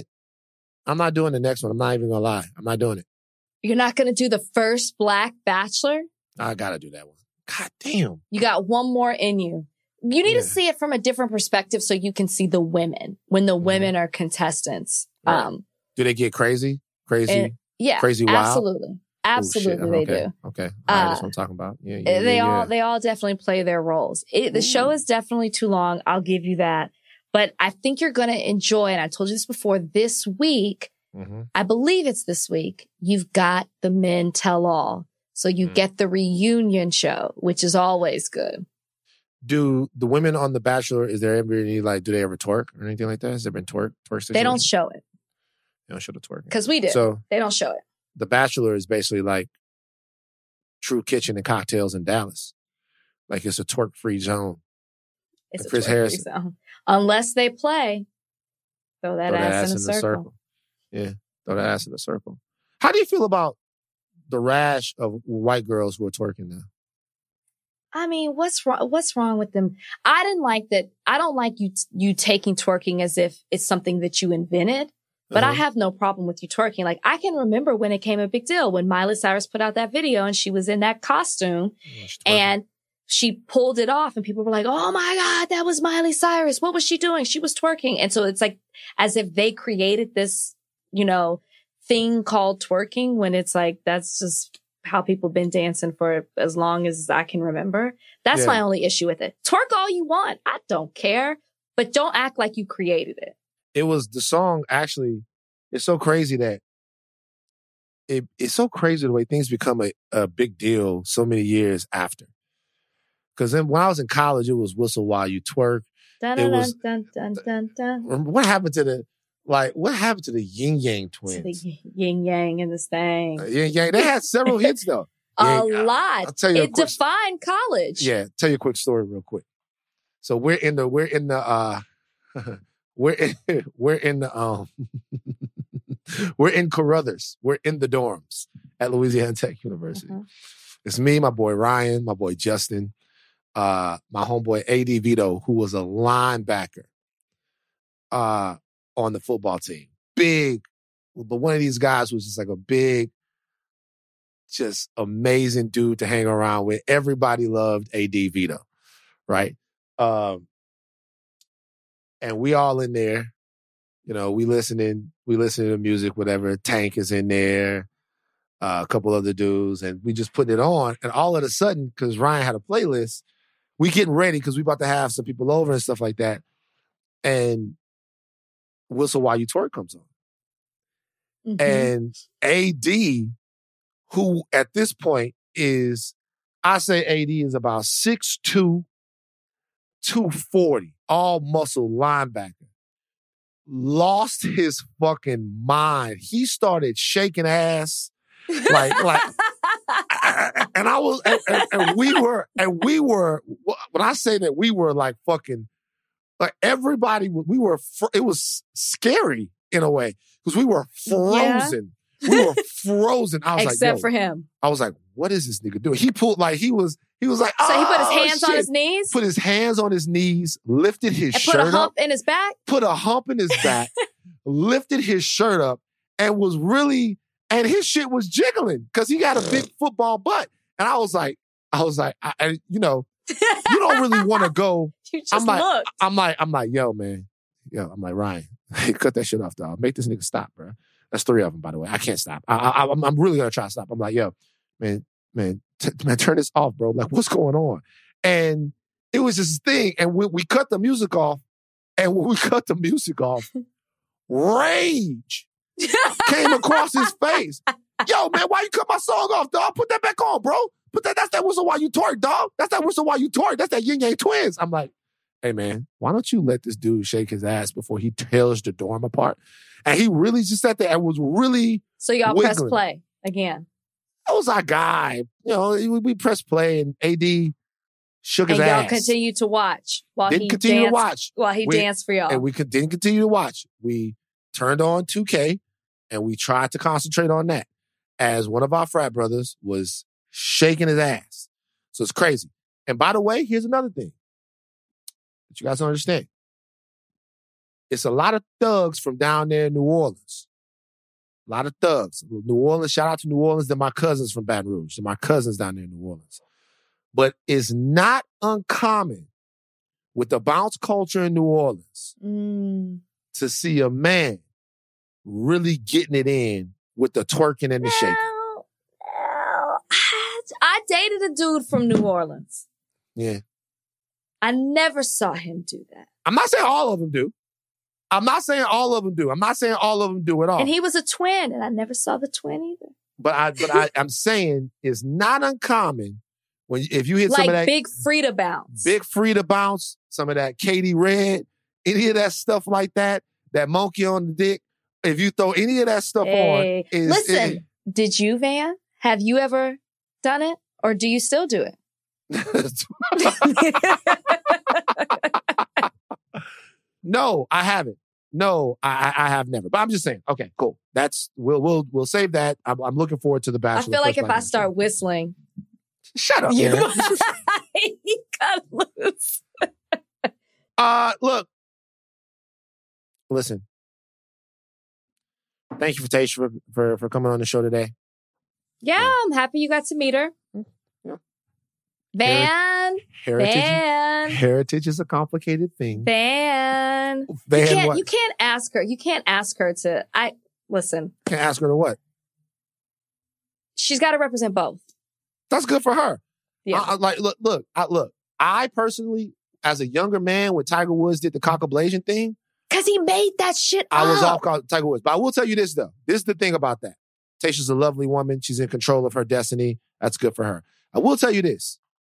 not doing the next one. I'm not even gonna lie. I'm not doing it. You're not going to do the first Black Bachelor? I gotta do that one. God damn. You got one more in you. You need to see it from a different perspective so you can see the women when the women are contestants. Right. Do they get crazy? Crazy? Yeah. Crazy wild? Absolutely. Absolutely, they do. Okay. All right, that's what I'm talking about. They all definitely play their roles. The show is definitely too long. I'll give you that. But I think you're going to enjoy, and I told you this before, this week, I believe it's this week, you've got the Men Tell All. So you get the reunion show, which is always good. Do the women on The Bachelor, is there ever any, do they ever twerk or anything like that? Has there been twerk situation? They don't show it. They don't show the twerk. Because we do. So they don't show it. The Bachelor is basically like True Kitchen and Cocktails in Dallas. Like, it's a twerk-free zone. It's Chris Harrison. Zone. Unless they play, throw that ass in a circle. Yeah, throw that ass in a circle. How do you feel about the rash of white girls who are twerking now? I mean, what's wrong with them? I didn't like that. I don't like you taking twerking as if it's something that you invented. But I have no problem with you twerking. Like, I can remember when it came a big deal when Miley Cyrus put out that video and she was in that costume and she pulled it off and people were like, oh my God, that was Miley Cyrus. What was she doing? She was twerking. And so it's like as if they created this, thing called twerking when it's like, that's just how people been dancing for as long as I can remember. That's my only issue with it. Twerk all you want. I don't care, but don't act like you created it. It was the song, actually, it's so crazy that it's so crazy the way things become a big deal so many years after. Because then when I was in college, it was Whistle While You Twerk. It was, what happened to the Yin Yang Twins? The Yin Yang and this thing. Yin Yang, they had several hits though. A lot. I'll tell you it defined college. Yeah, tell you a quick story real quick. So we're in the we're in Carruthers. We're in the dorms at Louisiana Tech University. It's me, my boy Ryan, my boy Justin, my homeboy AD Vito, who was a linebacker on the football team. Big, but one of these guys was just like a big, just amazing dude to hang around with. Everybody loved AD Vito, right? And we all in there, we listening to music, whatever. Tank is in there, a couple other dudes, and we just putting it on. And all of a sudden, because Ryan had a playlist, we getting ready because we about to have some people over and stuff like that. And Whistle While You Twerk comes on. And AD, who at this point is, I say AD is about 6'2", 240, all muscle linebacker, lost his fucking mind. He started shaking ass like and I was and we were when I say that, we were like fucking, like everybody, it was scary in a way because we were frozen. We were frozen. I was Except like, for him. I was like, what is this nigga doing? He pulled like he was like, So he put his "Oh, hands on shit." his knees Put his hands on his knees, lifted his and shirt put a up, hump in his back. put a hump in his back, lifted his shirt up, and was really, and his shit was jiggling because he got a big football butt. And I was like, you know, you don't really want to go. You just looked. I'm like, yo, man. I'm like, Ryan, cut that shit off, dog. Make this nigga stop, bro. That's 3 of them, by the way. I can't stop. I'm really going to try to stop. I'm like, yo, man, turn this off, bro. Like, what's going on? And it was this thing. And we cut the music off. And when we cut the music off, rage came across his face. Yo, man, why you cut my song off, dog? Put that back on, bro. That's that whistle while you twerk, dog. That's that whistle while you twerk. That's that Yin Yang Twins. I'm like, hey, man, why don't you let this dude shake his ass before he tears the dorm apart? And he really just sat there and was really So y'all wiggling. press play again. That was our guy. You know, we pressed play and AD shook his And y'all ass. continued to watch while Didn't he continue danced, to watch. while he danced for y'all. And we didn't continue to watch. We turned on 2K and we tried to concentrate on that as one of our frat brothers was shaking his ass. So it's crazy. And by the way, here's another thing that you guys don't understand. It's a lot of thugs from down there in New Orleans. A lot of thugs. New Orleans, shout out to New Orleans. They're my cousins from Baton Rouge. They're my cousins down there in New Orleans. But it's not uncommon with the bounce culture in New Orleans to see a man really getting it in with the twerking and the shaking. I dated a dude from New Orleans. Yeah. I never saw him do that. I'm not saying all of them do. I'm not saying all of them do at all. And he was a twin, and I never saw the twin either. But I'm saying it's not uncommon if you hit like some of that Big Frida bounce. Big Frida bounce, some of that Katie Red, any of that stuff like that monkey on the dick. If you throw any of that stuff on, listen, did you, Van? Have you ever done it, or do you still do it? No, I haven't. No, I have never. But I'm just saying. Okay, cool. That's we'll save that. I'm looking forward to the Bachelor. I feel like if I start whistling, shut up, you man. cut loose. Look, listen. Thank you for Tasha for coming on the show today. Yeah, I'm happy you got to meet her. Yeah. Van. Heritage is a complicated thing. Van. You can't ask her. You can't ask her to. Listen. Can't ask her to what? She's got to represent both. That's good for her. Yeah. Look. I personally, as a younger man, when Tiger Woods did the cock-ablation thing, because he made that shit up. I was off Tiger Woods. But I will tell you this, though. This is the thing about that. Tasha's a lovely woman. She's in control of her destiny. That's good for her. I will tell you this.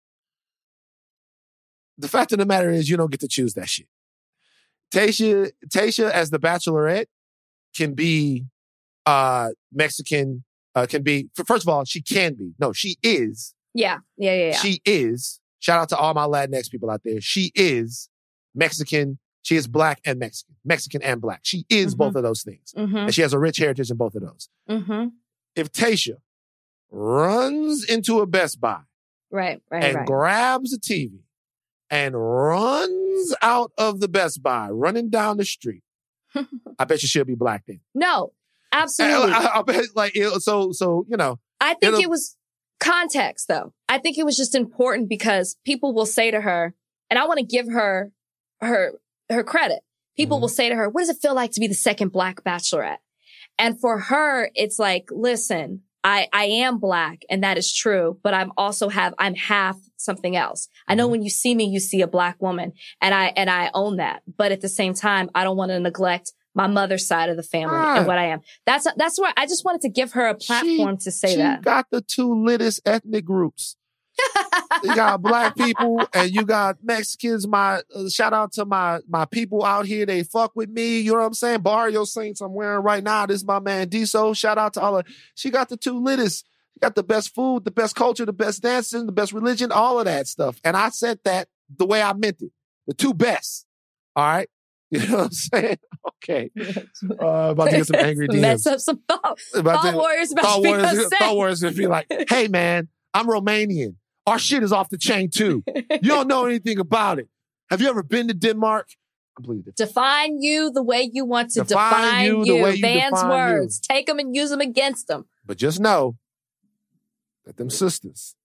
The fact of the matter is you don't get to choose that shit. Tasha as the Bachelorette can be Mexican, can be, first of all, she can be. No, she is. Yeah. She is. Shout out to all my Latinx people out there. She is Mexican. She is black and Mexican and black. She is both of those things. And she has a rich heritage in both of those. If Tasha runs into a Best Buy and grabs a TV and runs out of the Best Buy, running down the street, I bet you she'll be black then. No, absolutely. I bet, so, you know. I think it was context, though. I think it was just important because people will say to her, and I want to give her credit. People will say to her, what does it feel like to be the second black bachelorette? And for her, it's like, listen, I am black and that is true, but I'm half something else. I know when you see me, you see a black woman and I own that. But at the same time, I don't want to neglect my mother's side of the family and what I am. That's where I just wanted to give her a platform to say that. She got the two littest ethnic groups. You got black people and you got Mexicans. Shout out to my people out here. They fuck with me. You know what I'm saying? Barrio Saints I'm wearing right now. This is my man Diso. Shout out to all of. She got the two littest. She got the best food, the best culture, the best dancing, the best religion, all of that stuff. And I said that the way I meant it. The two best. All right. You know what I'm saying? Okay. About to get some angry DMs. Mess up some thought warriors about to be upset. Thought warriors going to be like, hey, man, I'm Romanian. Our shit is off the chain, too. You don't know anything about it. Have you ever been to Denmark? Completely different. Define you the way you want to define you. The way you Van's define words. you. Take them and use them against them. But just know that them sisters.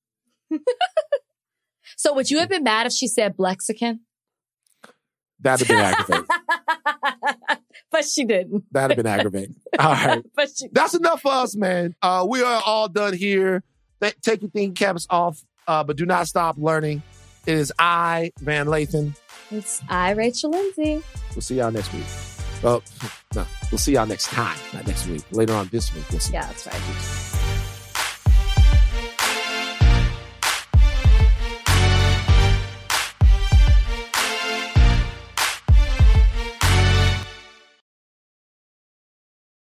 So would you have been mad if she said Blexican? That'd have been aggravating. But she didn't. That'd have been aggravating. All right. That's enough for us, man. We are all done here. Take your thinking caps off, but do not stop learning. It is I, Van Lathan. It's I, Rachel Lindsay. We'll see y'all next week. Well, no, we'll see y'all next time. Not next week. Later on this week, we'll see. Yeah, that's right.